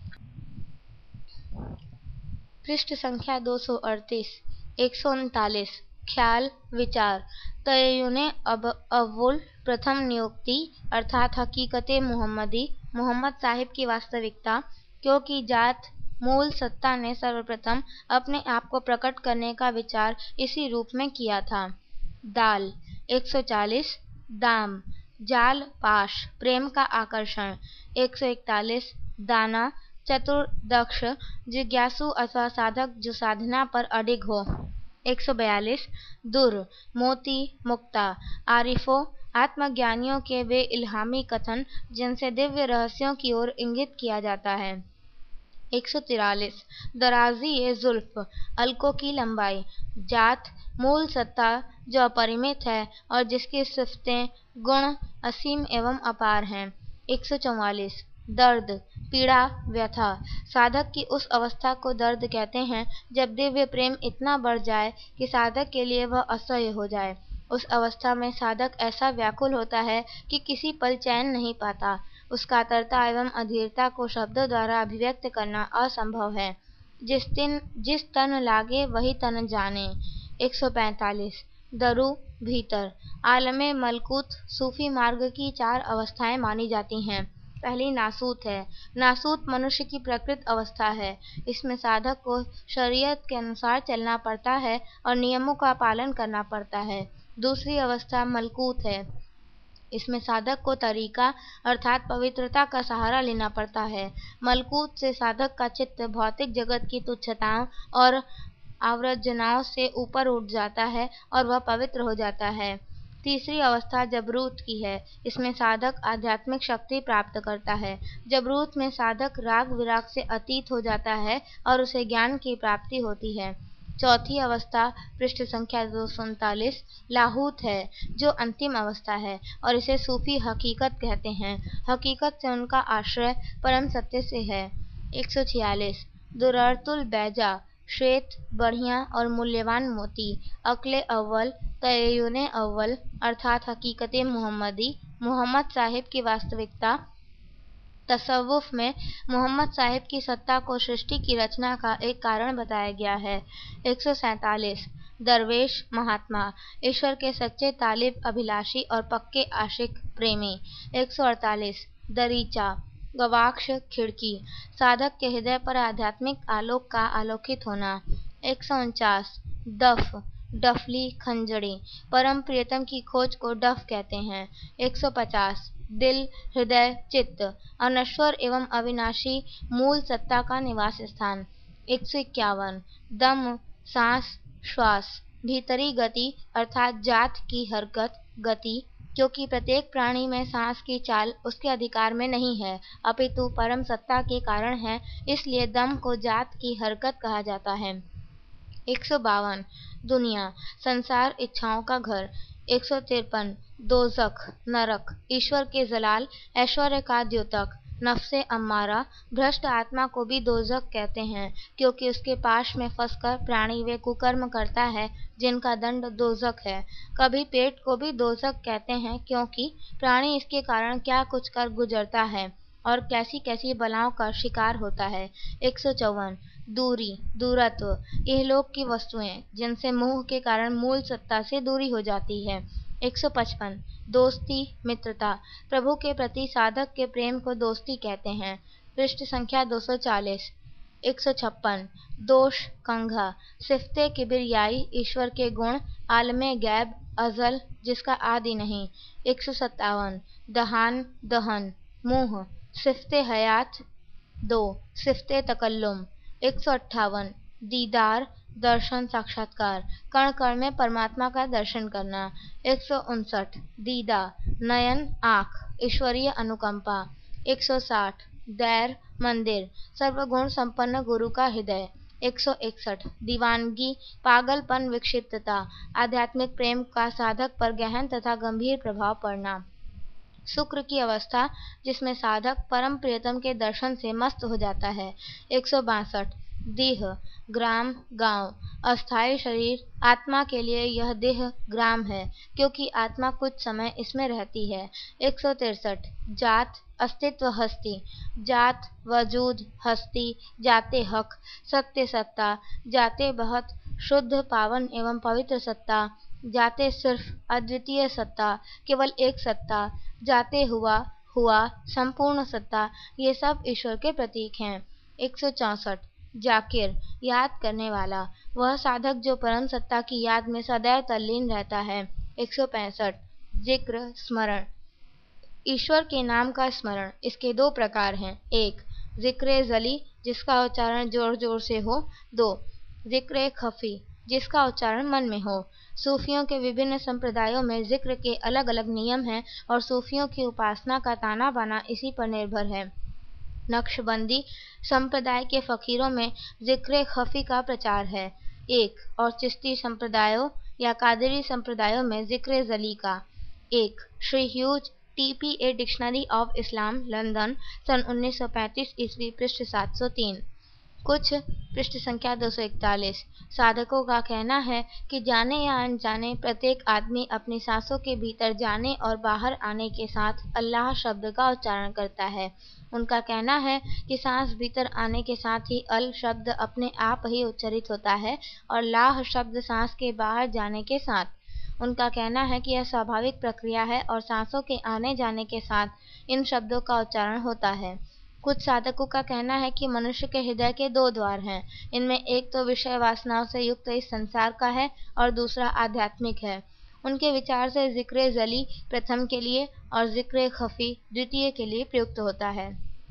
पृष्ठ संख्या दो सौ अड़तीस। एक सौ उनतालीस ख्याल विचार तय्युने अब अव्वल प्रथम नियुक्ति अर्थात हकीकते मुहम्मदी मोहम्मद साहिब की वास्तविकता, क्योंकि जात मूल सत्ता ने सर्वप्रथम अपने आप को प्रकट करने का विचार इसी रूप में किया था। दाल एक सौ चालीस दाम जाल पाश प्रेम का आकर्षण। एक सौ इकतालीस दाना चतुर्दक्ष जिज्ञासु अथवा साधक जो साधना पर अडिग हो। एक सौ बयालीस दुर मोती मुक्ता आरिफों आत्मज्ञानियों के वे इल्हामी कथन जिनसे दिव्य रहस्यों की ओर इंगित किया जाता है। एक सौ तिरालीस दराजी ये जुल्फ अलकों की लंबाई जात मूल सत्ता जो अपरिमित है और जिसकी सिफतें गुण असीम एवं अपार हैं। एक सौ चौवालीस दर्द पीड़ा व्यथा साधक की उस अवस्था को दर्द कहते हैं जब दिव्य प्रेम इतना बढ़ जाए कि साधक के लिए वह असह्य हो जाए। उस अवस्था में साधक ऐसा व्याकुल होता है कि किसी पल चैन नहीं पाता। उस कातरता एवं अधीरता को शब्दों द्वारा अभिव्यक्त करना असंभव है। जिस दिन जिस तन लागे वही तन जाने। एक सौ पैंतालीस दरु भीतर आलमे मलकूत सूफी मार्ग की चार अवस्थाएं मानी जाती हैं। पहली नासूत है। नासूत मनुष्य की प्रकृत अवस्था है। इसमें साधक को शरीयत के अनुसार चलना पड़ता है और नियमों का पालन करना पड़ता है। दूसरी अवस्था मलकूत है। इसमें साधक को तरीका अर्थात पवित्रता का सहारा लेना पड़ता है। मलकूत से साधक का चित्त भौतिक जगत की तुच्छताओं और आवर्जनाओं से ऊपर उठ जाता है और वह पवित्र हो जाता है। तीसरी अवस्था जबरूत की है। इसमें साधक आध्यात्मिक शक्ति प्राप्त करता है। जबरूत में साधक राग विराग से अतीत हो जाता है और उसे ज्ञान की प्राप्ति होती है। चौथी अवस्था पृष्ठ संख्या दो सौ उनतालीस लाहूत है, जो अंतिम अवस्था है और इसे सूफी हकीकत कहते हैं। हकीकत से उनका आश्रय परम सत्य से है। एक सौ छियालीस दुरर्तुल बैजा श्वेत बढ़िया और मूल्यवान मोती अक्ले अव्वल तय्युने अव्वल अर्थात हकीकते मुहम्मदी मोहम्मद साहिब की वास्तविकता। तसव्वुफ में मोहम्मद साहिब की सत्ता को सृष्टि की रचना का एक कारण बताया गया है। एक सौ सैंतालीस दरवेश महात्मा ईश्वर के सच्चे तालिब अभिलाषी और पक्के आशिक प्रेमी। एक सौ अड़तालीस दरीचा गवाक्ष खिड़की साधक के हृदय पर आध्यात्मिक आलोक का आलोकित होना। एक सौ उनचास डफ डफली खंजड़ी परम प्रियतम की खोज को डफ कहते हैं। एक सौ पचास दिल हृदय चित्त अनश्वर एवं अविनाशी मूल सत्ता का निवास स्थान। एक सौ इक्यावन दम सांस श्वास भीतरी गति अर्थात जात की हरकत गति क्योंकि प्रत्येक प्राणी में सांस की चाल उसके अधिकार में नहीं है, अपितु परम सत्ता के कारण है, इसलिए दम को जात की हरकत कहा जाता है। एक सौ बावन दुनिया, संसार इच्छाओं का घर। एक सौ तिरपन दोज़ख, नरक, ईश्वर के जलाल, ऐश्वर्य का द्योतक, नफ्से अम्मारा, भ्रष्ट आत्मा को भी दोज़ख कहते हैं, क्योंकि उसके पाश में फंसकर प्राणी वे कुकर्म करता है जिनका दंड दोज़ख है। कभी पेट को भी दोज़ख कहते हैं, क्योंकि प्राणी इसके कारण क्या कुछ कर गुजरता है और कैसी कैसी बलाओं का शिकार होता है। एक सौ चौवन दूरी, दूरत्व, इहलोक की वस्तुएं जिनसे मोह के कारण मूल सत्ता से दूरी हो जाती है। एक सौ पचपन दोस्ती, मित्रता, प्रभु के प्रति साधक के प्रेम को दोस्ती कहते हैं। पृष्ठ संख्या दो सौ चालीस। एक सौ छप्पन दोष, कंघा, सिफ्ते किबरियाई, ईश्वर के गुण, आलमे गैब, अजल, जिसका आदि नहीं। एक सौ सत्तावन दहान, दहन, मुंह, सिफ्ते हयात, दो, सिफ्ते तकल्लुम। एक सौ अट्ठावन दीदार, दर्शन, साक्षात्कार, कण कण में परमात्मा का दर्शन करना। एक सौ उनसठ दीदा, नयन, आँख, ईश्वरीय अनुकंपा। एक सौ साठ दैर, मंदिर, सर्वगुण संपन्न गुरु का हृदय। एक सौ इकसठ दीवानगी, पागलपन, विक्षिप्तता, आध्यात्मिक प्रेम का साधक पर गहन तथा गंभीर प्रभाव पड़ना। शुक्र की अवस्था, जिसमें साधक परम प्रियतम के दर्शन से मस्त हो जाता है। एक सौ बासठ देह, ग्राम, गांव, अस्थायी शरीर, आत्मा के लिए यह देह ग्राम है, क्योंकि आत्मा कुछ समय इसमें रहती है। एक सौ तिरसठ जात, अस्तित्व, हस्ती, जात, वजूद, हस्ती, जाते हक, सत्य, सत्ता, जाते बहुत, शुद्ध, पावन एवं पवित्र सत्ता, जाते सिर्फ, अद्वितीय सत्ता, केवल एक सत्ता, जाते हुआ, हुआ, संपूर्ण सत्ता, ये सब ईश्वर के प्रतीक हैं। एक सौ चौसठ जाकिर, याद करने वाला, वह साधक जो परम सत्ता की याद में सदैव तल्लीन रहता है। एक सौ पैंसठ जिक्र, स्मरण, ईश्वर के नाम का स्मरण। इसके दो प्रकार हैं। एक, जिक्र जली, जिसका उच्चारण जोर जोर से हो। दो, जिक्र खफी, जिसका उच्चारण मन में हो। सूफियों के विभिन्न संप्रदायों में जिक्र के अलग अलग नियम हैं और सूफियों की उपासना का ताना बाना इसी पर निर्भर है। नक्शबंदी संप्रदाय के फकीरों में जिक्र खफी का प्रचार है। एक, और चिश्ती संप्रदायों या कादरी संप्रदायों में जिक्र जली का। एक, Shri Hughes T P A dictionary of Islam, London, सन उन्नीस सौ पैंतीस ईस्वी, पृष्ठ सात सौ तीन। कुछ पृष्ठ संख्या दो सौ इकतालीस। साधकों का कहना है कि जाने या अनजाने प्रत्येक आदमी अपनी सांसों के भीतर जाने और बाहर आने के साथ अल्लाह शब्द का उच्चारण करता है। उनका कहना है कि सांस भीतर आने के साथ ही अल शब्द अपने आप ही उच्चारित होता है और लाह शब्द सांस के बाहर जाने के साथ। उनका कहना है कि यह स्वाभाविक प्रक्रिया है और सांसों के आने जाने के साथ इन शब्दों का उच्चारण होता है। कुछ साधकों का कहना है कि मनुष्य के हृदय के दो द्वार हैं। इनमें एक तो विषय वासनाओं से युक्त इस संसार का है और दूसरा आध्यात्मिक है। उनके विचार से जिक्र जली प्रथम के लिए और जिक्र खफी द्वितीय के लिए प्रयुक्त होता है।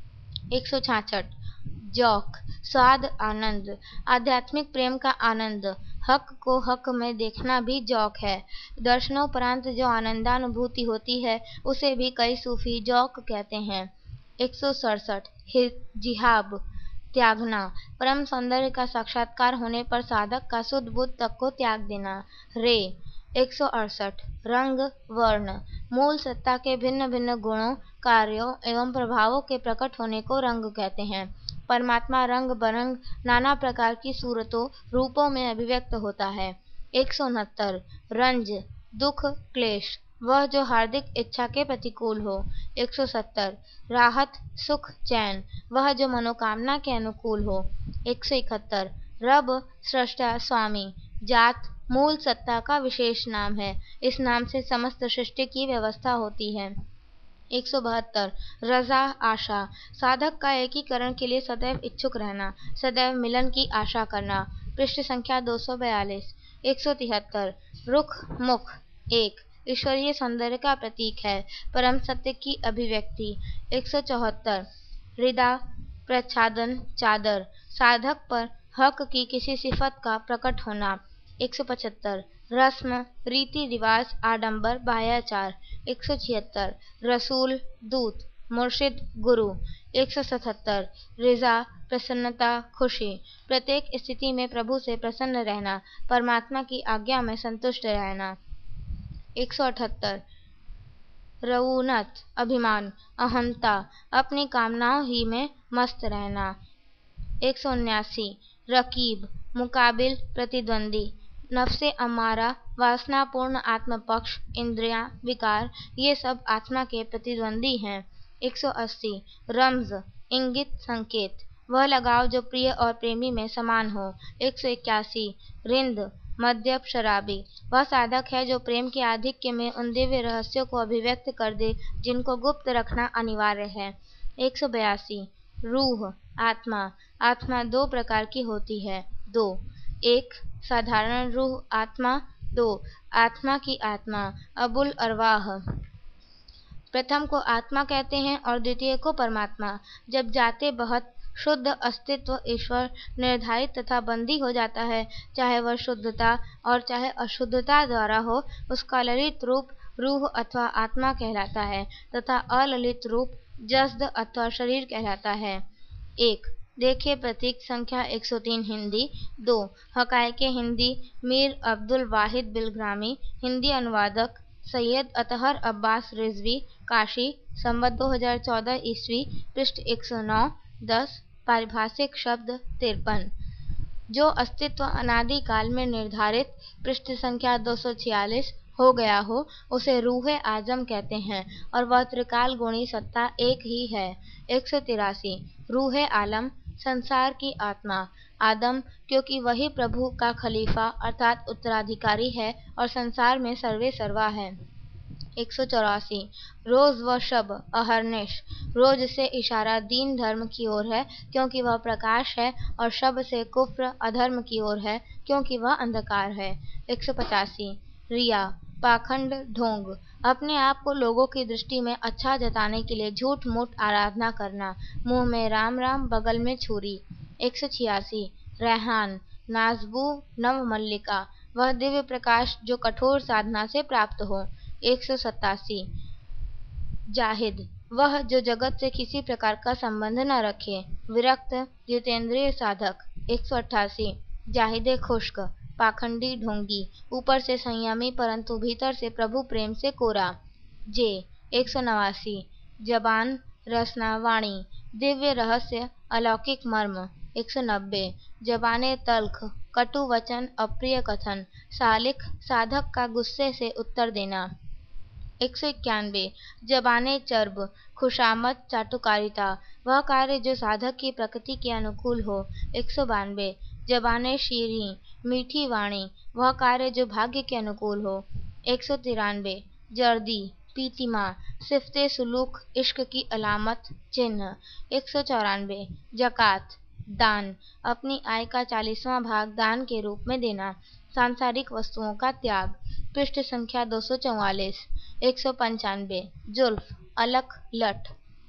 एक सौ छाछठ जौक, स्वाद, आनंद, आध्यात्मिक प्रेम का आनंद। हक को हक में देखना भी जौक है। दर्शनोपरांत जो आनंदानुभूति होती है उसे भी कई सूफी जौक कहते हैं। एक सौ सड़सठ जिहाब, त्यागना, परम सौंदर्य का साक्षात्कार होने पर साधक का शुद्ध बुद्ध तक को त्याग देना। रे। एक सौ अड़सठ रंग, वर्ण, मूल सत्ता के भिन्न भिन्न गुणों, कार्यों एवं प्रभावों के प्रकट होने को रंग कहते हैं। परमात्मा रंग बरंग नाना प्रकार की सूरतों, रूपों में अभिव्यक्त होता है। एक सौ उनहत्तर रंज, दुख, क्लेश, वह जो हार्दिक इच्छा के प्रतिकूल हो। एक सौ सत्तर राहत, सुख, चैन, वह जो मनोकामना के अनुकूल हो। एक सौ इकहत्तर रब, सृष्टा, स्वामी, जात, मूल सत्ता का विशेष नाम है। इस नाम से समस्त सृष्टि की व्यवस्था होती है। एक सौ बहत्तर रजा, आशा, साधक का एकीकरण के लिए सदैव इच्छुक रहना, सदैव मिलन की आशा करना। पृष्ठ संख्या दो सौ बयालीस। एक सौ तिहत्तर रुख, मुख, एक, ईश्वरीय सौंदर्य का प्रतीक है, परम सत्य की अभिव्यक्ति। एक सौ चौहत्तर हृदय, प्रच्छादन, चादर, साधक पर हक की किसी सिफत का प्रकट होना। एक सौ पचहत्तर रस्म, रीति रिवाज, आडंबर, बाह्याचार, एक सौ छिहत्तर रसूल दूत मुर्शिद गुरु। एक सौ सतहत्तर रिजा प्रसन्नता खुशी, प्रत्येक स्थिति में प्रभु से प्रसन्न रहना, परमात्मा की आज्ञा में संतुष्ट रहना। एक सौ अठहत्तर रऊनत अभिमान अहंता, अपनी कामनाओं ही में मस्त रहना। एक सौ उन्यासी रकीब मुकाबिल प्रतिद्वंदी, नफ्से अमारा वासनापूर्ण आत्मपक्ष इंद्रियां विकार, ये सब आत्मा के प्रतिद्वंदी हैं। एक सौ अस्सी रम्ज इंगित संकेत, वह लगाव जो प्रिय और प्रेमी में समान हो। एक सौ इक्यासी रिंद मद्यप शराबी, वह साधक है जो प्रेम के आधिक्य में उन दिव्य रहस्यों को अभिव्यक्त कर दे जिनको गुप्त रखना अनिवार्य है। एक सौ बयासी रूह आत्मा, आत्मा दो प्रकार की होती है। दो, एक साधारण रूह आत्मा, दो आत्मा की आत्मा अबुल अरवाह। प्रथम को आत्मा कहते हैं और द्वितीय को परमात्मा। जब जाते बहुत शुद्ध अस्तित्व ईश्वर निर्धारित तथा बंदी हो जाता है, चाहे वह शुद्धता और चाहे अशुद्धता द्वारा हो, उसका ललित रूप रूह अथवा आत्मा कहलाता है तथा अललित रूप जस्द अथवा शरीर कहलाता है। एक, देखिए प्रतीक संख्या एक सौ तीन हिंदी। दो, हकायके हिंदी मीर अब्दुल वाहिद बिलग्रामी, हिंदी अनुवादक सैयद अतहर अब्बास रिजवी, काशी, संवत दो हज़ार चौदह ईस्वी, पृष्ठ एक सौ नौ। दस, पारिभाषिक शब्द तिरपन। जो अस्तित्व अनादि काल में निर्धारित, पृष्ठ संख्या दो सौ छियालीस, हो गया हो, उसे रूहे आजम कहते हैं और वह त्रिकाल गुणी सत्ता एक ही है। एक सौ तिरासी रूहे आलम, संसार की आत्मा, आदम क्योंकि वही प्रभु का खलीफा अर्थात उत्तराधिकारी है और संसार में सर्वे सर्वा है। एक सौ चौरासी रोज व शब अहरनिश, रोज से इशारा दीन धर्म की ओर है क्योंकि वह प्रकाश है और शब से कुफ्र अधर्म की ओर है क्योंकि वह अंधकार है। एक सौ पचासी रिया पाखंड ढोंग, अपने आप को लोगों की दृष्टि में अच्छा जताने के लिए झूठ मूठ आराधना करना, मुंह में राम राम बगल में छुरी। एक सौ छियासी रेहान नाजबू नव मल्लिका, वह दिव्य प्रकाश जो कठोर साधना से प्राप्त हो। एक सौ सतासी जाहिद, वह जो जगत से किसी प्रकार का संबंध न रखे, विरक्त जितेंद्रिय साधक। एक सौ अट्ठासी जाहिदे खुश्क पाखंडी ढोंगी, ऊपर से संयमी परंतु भीतर से प्रभु प्रेम से कोरा। जे एक सौ नवासी जबान रसना वाणी, दिव्य रहस्य अलौकिक मर्म। एक सौ नब्बे जबाने तल्ख कटु वचन अप्रिय कथन, सालिक साधक का गुस्से से उत्तर देना। एक सौ इक्यानवे जबाने चर्ब खुशामद चाटुकारिता, वह कार्य जो साधक की प्रकृति के अनुकूल हो। एक सौ बानवे जबाने शीरी मीठी वाणी, वह कार्य जो भाग्य के अनुकूल हो। एक सौ तिरानवे जर्दी पीतिमा, सिफ्ते सुलूक इश्क की अलामत चिन्ह। एक सौ चौरानवे जकात दान, अपनी आय का चालीसवां भाग दान के रूप में देना, सांसारिक वस्तुओं का त्याग। पृष्ठ संख्या दो सौ चौवालीस। एक सौ पंचानवे जुल्फ अलक लट,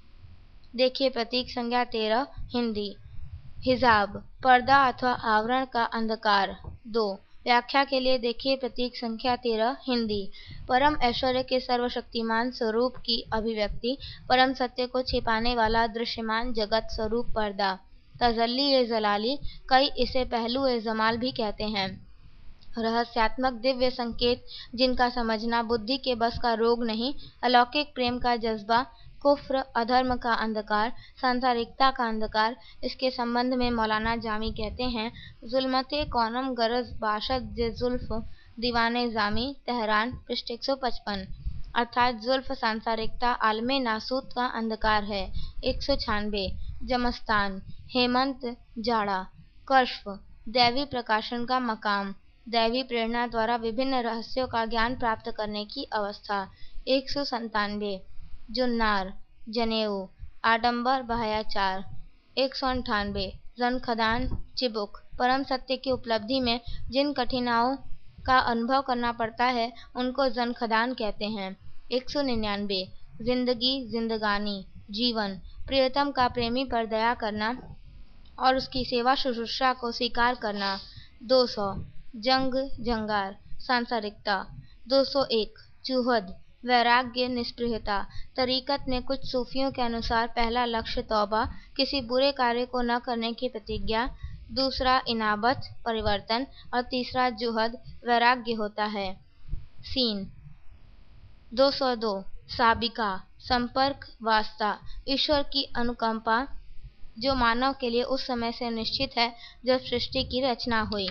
देखिए प्रतीक संज्ञा तेरह हिंदी। हिजाब पर्दा अथवा आवरण का अंधकार। दो, व्याख्या के लिए देखिए प्रतीक संख्या तेरह हिंदी। परम ऐश्वर्य के सर्वशक्तिमान स्वरूप की अभिव्यक्ति, परम सत्य को छिपाने वाला दृश्यमान जगत स्वरूप पर्दा। तजल्ली ए जलाली, कई इसे पहलू ए जमाल भी कहते हैं। रहस्यात्मक दिव्य संकेत जिनका समझना बुद्धि के बस का रोग नहीं, अलौकिक प्रेम का जज्बा, कुफ्र अधर्म का अंधकार, सांसारिकता का अंधकार। इसके संबंध में मौलाना जामी कहते हैं, जुल्मते कौनम गरज बाशद जे जुल्फ दीवाने जामी तेहरान, पृष्ठ एक सौ पचपन, अर्थात जुल्फ सांसारिकता आलमे नासूत का अंधकार है। एक सौ छियानवे जमस्तान हेमंत जाड़ा, कश्फ दैवी प्रकाशन का मकाम, दैवी प्रेरणा द्वारा विभिन्न रहस्यों का ज्ञान प्राप्त करने की अवस्था। एक सौ संतानवे जुन्नार जनेऊ आडंबर बहायाचार। एक सौ अंठानवे जन-खदान चिबुक, परम सत्य की उपलब्धि में जिन कठिनाइयों का अनुभव करना पड़ता है उनको जन-खदान कहते हैं। एक सौ निन्यानवे जिंदगी जिंदगानी जीवन, प्रियतम का प्रेमी पर दया करना और उसकी सेवा शुश्रूषा को स्वीकार करना। दो सौ जंग जंगार सांसारिकता। दो सौ एक चूहद वैराग्य निस्पृहता। तरीकत में कुछ सूफियों के अनुसार पहला लक्ष्य तौबा, किसी बुरे कार्य को न करने की प्रतिज्ञा, दूसरा इनाबत परिवर्तन और तीसरा जुहद वैराग्य होता है। सीन दो सौ दो साबिका संपर्क वास्ता, ईश्वर की अनुकंपा जो मानव के लिए उस समय से निश्चित है जब सृष्टि की रचना हुई।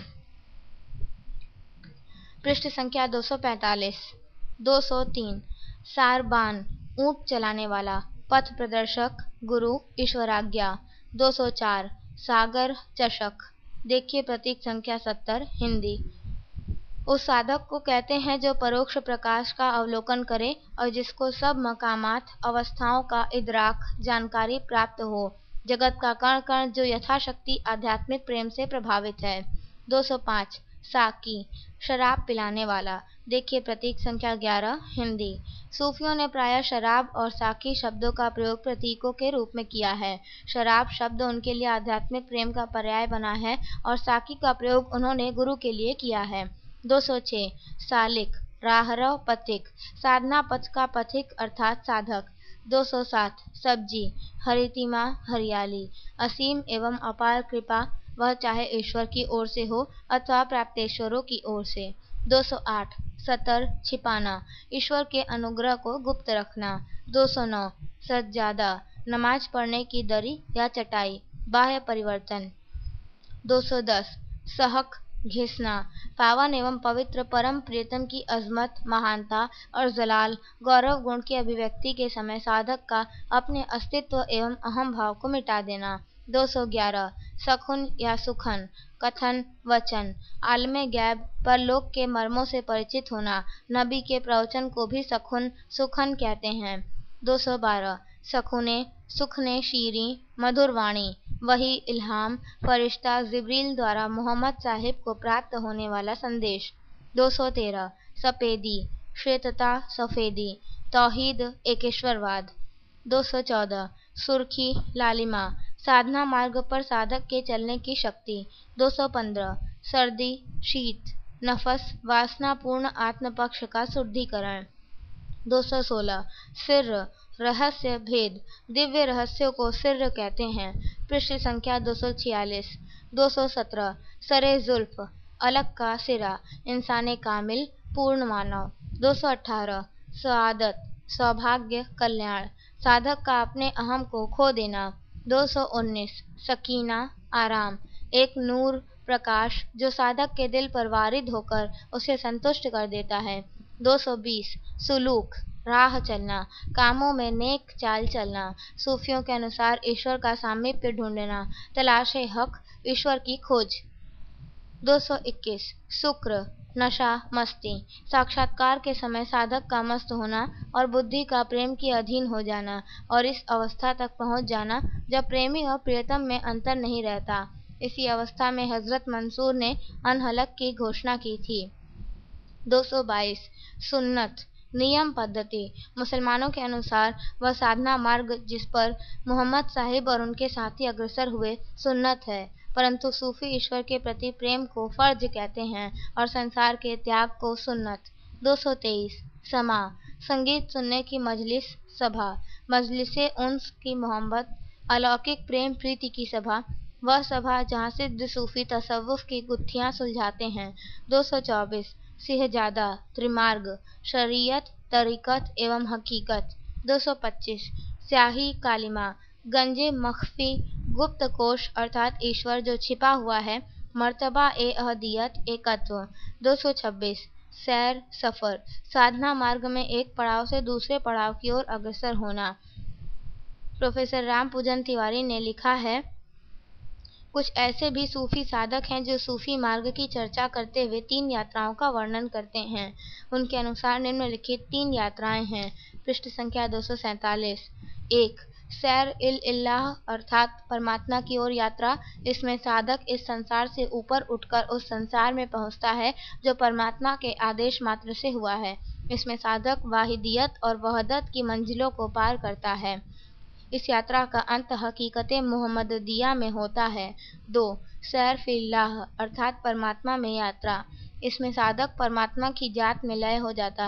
पृष्ठ संख्या दो सौ पैंतालीस। दो सौ तीन सारबान ऊंट चलाने वाला, पथ प्रदर्शक, गुरु, ईश्वराज्ञा। दो सौ चार सागर चषक, देखिए प्रतीक संख्या सत्तर, हिंदी। उस साधक को कहते हैं जो परोक्ष प्रकाश का अवलोकन करे और जिसको सब मकामात अवस्थाओं का इदराक जानकारी प्राप्त हो, जगत का कण कण जो यथाशक्ति आध्यात्मिक प्रेम से प्रभावित है। दो सौ पाँच साकी शराब पिलाने वाला, देखिए प्रतीक संख्या ग्यारह, हिंदी। सूफियों ने प्रायः शराब और साकी शब्दों का प्रयोग प्रतीकों के रूप में किया है। शराब शब्द उनके लिए आध्यात्मिक प्रेम का पर्याय बना है और साकी का प्रयोग उन्होंने गुरु के लिए किया है। दो सौ छह सालिक राहरव पथिक, साधना पथ का पथिक अर्थात साधक। दो सौ सात सब्जी हरितिमा हरियाली, असीम एवं अपार कृपा, वह चाहे ईश्वर की ओर से हो अथवा प्राप्तेश्वरों की ओर से। दो सौ आठ सतर छिपाना, ईश्वर के अनुग्रह को गुप्त रखना। दो सौ नौ सज्जादा नमाज पढ़ने की दरी या चटाई, बाह्य परिवर्तन। दो सौ दस सहक घिसना, पावन एवं पवित्र परम प्रियतम की अजमत, महानता और जलाल गौरव गुण की अभिव्यक्ति के समय साधक का अपने अस्तित्व एवं अहम भाव को मिटा देना। दो सौ ग्यारह सखुन या सुखन, कथन वचन, आलमे गैब पर लोक के मर्मों से परिचित होना, नबी के प्रवचन को भी सखुन सुखन कहते हैं। दो सौ बारह सखुने सुखने शीरी मधुर वाणी, वही इल्हाम फरिश्ता जिब्रील द्वारा मोहम्मद साहिब को प्राप्त होने वाला संदेश। दो सौ तेरह सपेदी श्वेतता सफेदी, तौहीद एकेश्वरवाद। दो सौ चौदह सुर्खी लालिमा, साधना मार्ग पर साधक के चलने की शक्ति। दो सौ पंद्रह सर्दी शीत, नफस वासनापूर्ण आत्मपक्ष का शुद्धिकरण। दो सौ सोलह सिर्र रहस्य भेद, दिव्य रहस्यों को सिर्र कहते हैं। पृष्ठ संख्या दो सौ छियालीस। दो सौ सत्रह सरे जुल्फ, अलग का सिरा, इंसाने कामिल पूर्ण मानव। दो सौ अठारह सआदत सौभाग्य कल्याण, साधक का अपने अहम को खो देना। दो सौ उन्नीस सकीना आराम, एक नूर प्रकाश जो साधक के दिल पर वारिद होकर उसे संतुष्ट कर देता है। दो सौ बीस सुलूक राह चलना, कामों में नेक चाल चलना, सूफियों के अनुसार ईश्वर का सामीप्य ढूंढना, तलाशे हक ईश्वर की खोज। दो सौ इक्कीस शुक्र नशा मस्ती, साक्षात्कार के समय साधक का मस्त होना और बुद्धि का प्रेम के अधीन हो जाना और इस अवस्था तक पहुंच जाना जब प्रेमी और प्रियतम में अंतर नहीं रहता। इसी अवस्था में हजरत मंसूर ने अनहलक की घोषणा की थी। दो सौ बाईस सुन्नत नियम पद्धति, मुसलमानों के अनुसार वह साधना मार्ग जिस पर मोहम्मद साहिब और उनके साथी अग्रसर हुए सुन्नत है, परंतु सूफी ईश्वर के प्रति प्रेम को फर्ज कहते हैं और संसार के त्याग को सुन्नत। दो सौ तेईस समा संगीत सुनने की मजलिस सभा, मजलिसे उन्स की मोहब्बत अलौकिक प्रेम प्रीति की सभा, वह सभा जहाँ सिद्ध सूफी तसव्वुफ की गुत्थियाँ सुलझाते हैं। दो सौ चौबीस सिहजादा त्रिमार्ग, शरीयत तरीकत एवं हकीकत। दो सौ पच्चीस स्याही कालिमा, गंजे मख्फी गुप्त कोश अर्थात ईश्वर जो छिपा हुआ है, मर्तबा ए अहदियत एकत्व। दो सौ छब्बीस सैर सफर, साधना मार्ग में एक पड़ाव से दूसरे पड़ाव की ओर अग्रसर होना। प्रोफेसर राम पूजन तिवारी ने लिखा है, कुछ ऐसे भी सूफी साधक हैं जो सूफी मार्ग की चर्चा करते हुए तीन यात्राओं का वर्णन करते हैं। उनके अनुसार निम्नलिखित तीन यात्राएं हैं। पृष्ठ संख्या दो सौ सैंतालीस। एक सैर इल इल्लाह अर्थात परमात्मा की ओर यात्रा, इसमें साधक इस संसार से ऊपर उठकर उस संसार में पहुंचता है जो परमात्मा के आदेश मात्र से हुआ है। इसमें साधक वाहिदियत और वहदत की मंजिलों को पार करता है। इस यात्रा का अंत हकीकत मुहम्मदिया में होता है। दो सैर फिल्लाह अर्थात परमात्मा में यात्रा, इसमें साधक परमात्मा की जात में लय हो जाता है।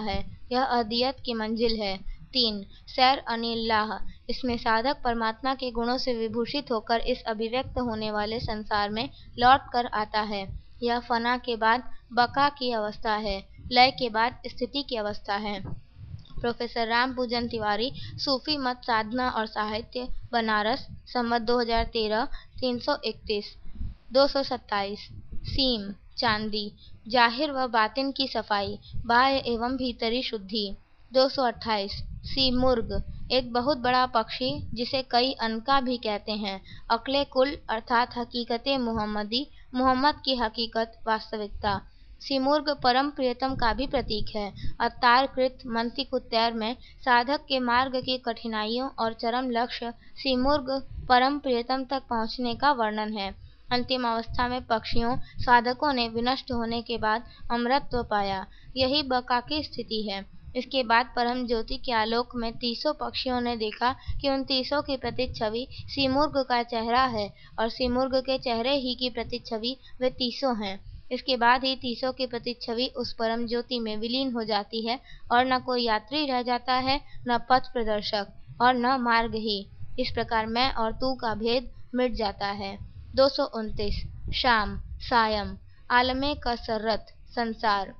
यह अदियत की मंजिल है। तीन सैर अनिल्लाह, इसमें साधक परमात्मा के गुणों से विभूषित होकर इस अभिव्यक्त होने वाले संसार में लौट कर आता है। यह फना के बाद बका की अवस्था है, लय के बाद स्थिति की अवस्था है। प्रोफेसर राम पूजन तिवारी, सूफी मत, साधना और साहित्य, बनारस, संवत दो हज़ार तेरह, तीन सौ इकतीस। दो सौ सत्ताईस सीम चांदी, जाहिर व बातिन की सफाई, बाह्य एवं भीतरी शुद्धि। दो सौ अट्ठाईस सीमुर्ग, एक बहुत बड़ा पक्षी जिसे कई अनका भी कहते हैं। अक्ले कुल अर्थात हकीकत मुहम्मदी, मोहम्मद की हकीकत, वास्तविकता। सिमुर्ग परम प्रियतम का भी प्रतीक है। अवतारकृत मंतिकुत्तैर में साधक के मार्ग की कठिनाइयों और चरम लक्ष्य सिमुर्ग परम प्रियतम तक पहुँचने का वर्णन है। अंतिम अवस्था में पक्षियों साधकों ने विनष्ट होने के बाद अमरत्व पाया, यही बका की स्थिति है। इसके बाद परम ज्योति के आलोक में तीसों पक्षियों ने देखा कि उन तीसों की प्रतिच्छवि सिमुर्ग का चेहरा है और सिमुर्ग के चेहरे ही की प्रतिच्छवि वे तीसों हैं। इसके बाद ही तीसों की प्रतिच्छवि उस परम ज्योति में विलीन हो जाती है और न कोई यात्री रह जाता है, न पथ प्रदर्शक और न मार्ग ही। इस प्रकार मैं और तू का भेद मिट जाता है। दो सौ उनतीस शाम सायम, आलमे कसरत, संसार,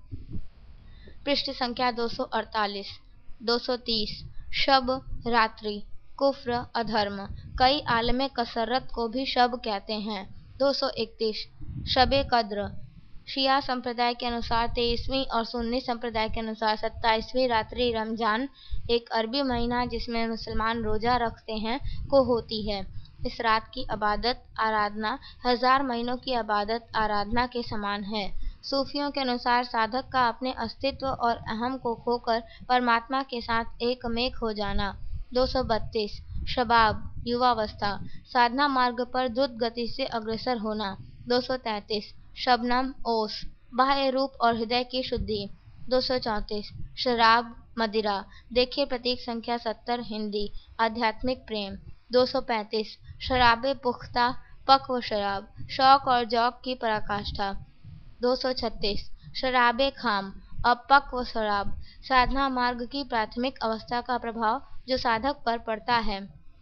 पृष्ठ संख्या दो सौ अड़तालीस। दो सौ तीस शब रात्रि, कुफ्र, अधर्म, कई आलमे कसरत को भी शब कहते हैं। दो सौ इकतीस शबे कद्र, शिया संप्रदाय के अनुसार तेईसवीं और सुन्नी संप्रदाय के अनुसार सत्ताईसवीं रात्रि रमजान, एक अरबी महीना जिसमें मुसलमान रोजा रखते हैं, को होती है। इस रात की इबादत आराधना हजार महीनों की इबादत आराधना के समान है। सूफियों के अनुसार साधक का अपने अस्तित्व और अहम को खोकर परमात्मा के साथ एकमेक हो जाना। दो सौ बत्तीस शबाब, युवावस्था, साधना मार्ग पर द्रुत गति से अग्रसर होना। दो सौ तैंतीस शबनम, ओस, बाह्य रूप और हृदय की शुद्धि। दो सौ चौंतीस शराब, मदिरा, देखिए प्रतीक संख्या सत्तर, हिंदी, आध्यात्मिक प्रेम। दो सौ पैंतीस शराबे पुख्ता, पक्व शराब, शौक और जौक की पराकाष्ठा। दो सौ छत्तीस शराबे खाम, अपक्व शराब, साधना मार्ग की प्राथमिक अवस्था का प्रभाव जो साधक पर पड़ता है।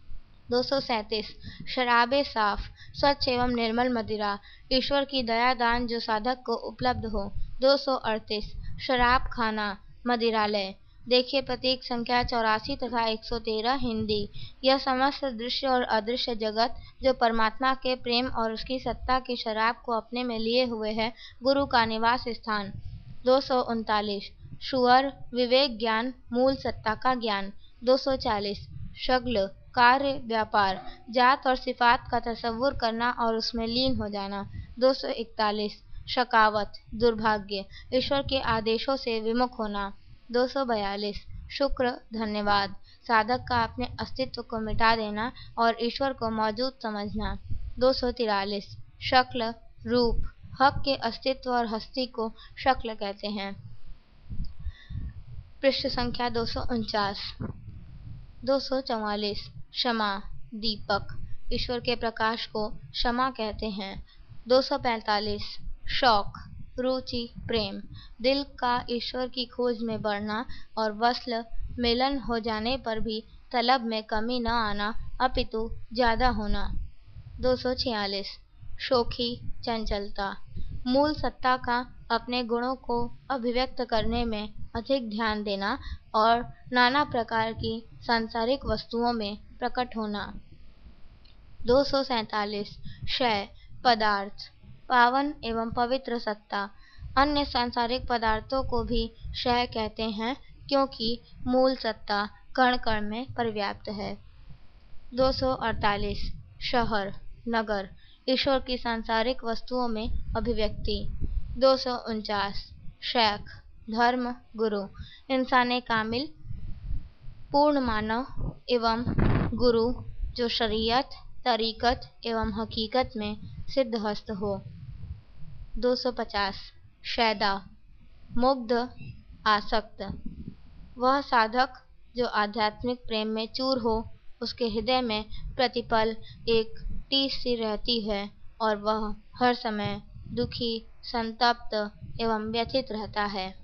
दो सौ सैंतीस शराबे साफ, स्वच्छ एवं निर्मल मदिरा, ईश्वर की दया दान जो साधक को उपलब्ध हो। दो सौ अड़तीस शराब खाना, मदिरालय, देखिए प्रतीक संख्या चौरासी तथा एक सौ तेरह, हिंदी, यह समस्त दृश्य और अदृश्य जगत जो परमात्मा के प्रेम और उसकी सत्ता की शराब को अपने में लिए हुए है, गुरु का निवास स्थान। दो सौ उनतालीस शुअर, विवेक ज्ञान, मूल सत्ता का ज्ञान। दो सौ चालीस शगल, कार्य, व्यापार, जात और सिफात का तसव्वुर करना और उसमें लीन हो जाना। दो सौ इकतालीस शकावत, दुर्भाग्य, ईश्वर के आदेशों से विमुख होना। दो सौ बयालीस शुक्र, धन्यवाद, साधक का अपने अस्तित्व को मिटा देना और ईश्वर को मौजूद समझना। दो सौ तिरालीस शक्ल, रूप, हक के अस्तित्व और हस्ती को शक्ल कहते हैं। पृष्ठ संख्या दो सौ उनचास। दो सौ चौवालीस क्षमा, दीपक, ईश्वर के प्रकाश को क्षमा कहते हैं। दो सौ पैंतालीस शौक, रुचि, प्रेम, दिल का ईश्वर की खोज में बढ़ना और वसल मिलन हो जाने पर भी तलब में कमी न आना अपितु ज्यादा होना। दो सौ छियालीस शोखी, चंचलता, मूल सत्ता का अपने गुणों को अभिव्यक्त करने में अधिक ध्यान देना और नाना प्रकार की सांसारिक वस्तुओं में प्रकट होना। दो सौ सैंतालीस क्षय, पदार्थ, पावन एवं पवित्र सत्ता, अन्य सांसारिक पदार्थों को भी क्षय कहते हैं क्योंकि मूल सत्ता कण कण में परिव्याप्त है। दो सौ अड़तालीस शहर, नगर, ईश्वर की सांसारिक वस्तुओं में अभिव्यक्ति। दो सौ उनचास शेख, धर्म, गुरु, इंसाने कामिल, पूर्ण मानव एवं गुरु जो शरीयत, तरीकत एवं हकीकत में सिद्धहस्त हो। दो सौ पचास शैदा, मुग्ध, आसक्त, वह साधक जो आध्यात्मिक प्रेम में चूर हो, उसके हृदय में प्रतिपल एक टीस सी रहती है और वह हर समय दुखी, संतप्त एवं व्यथित रहता है।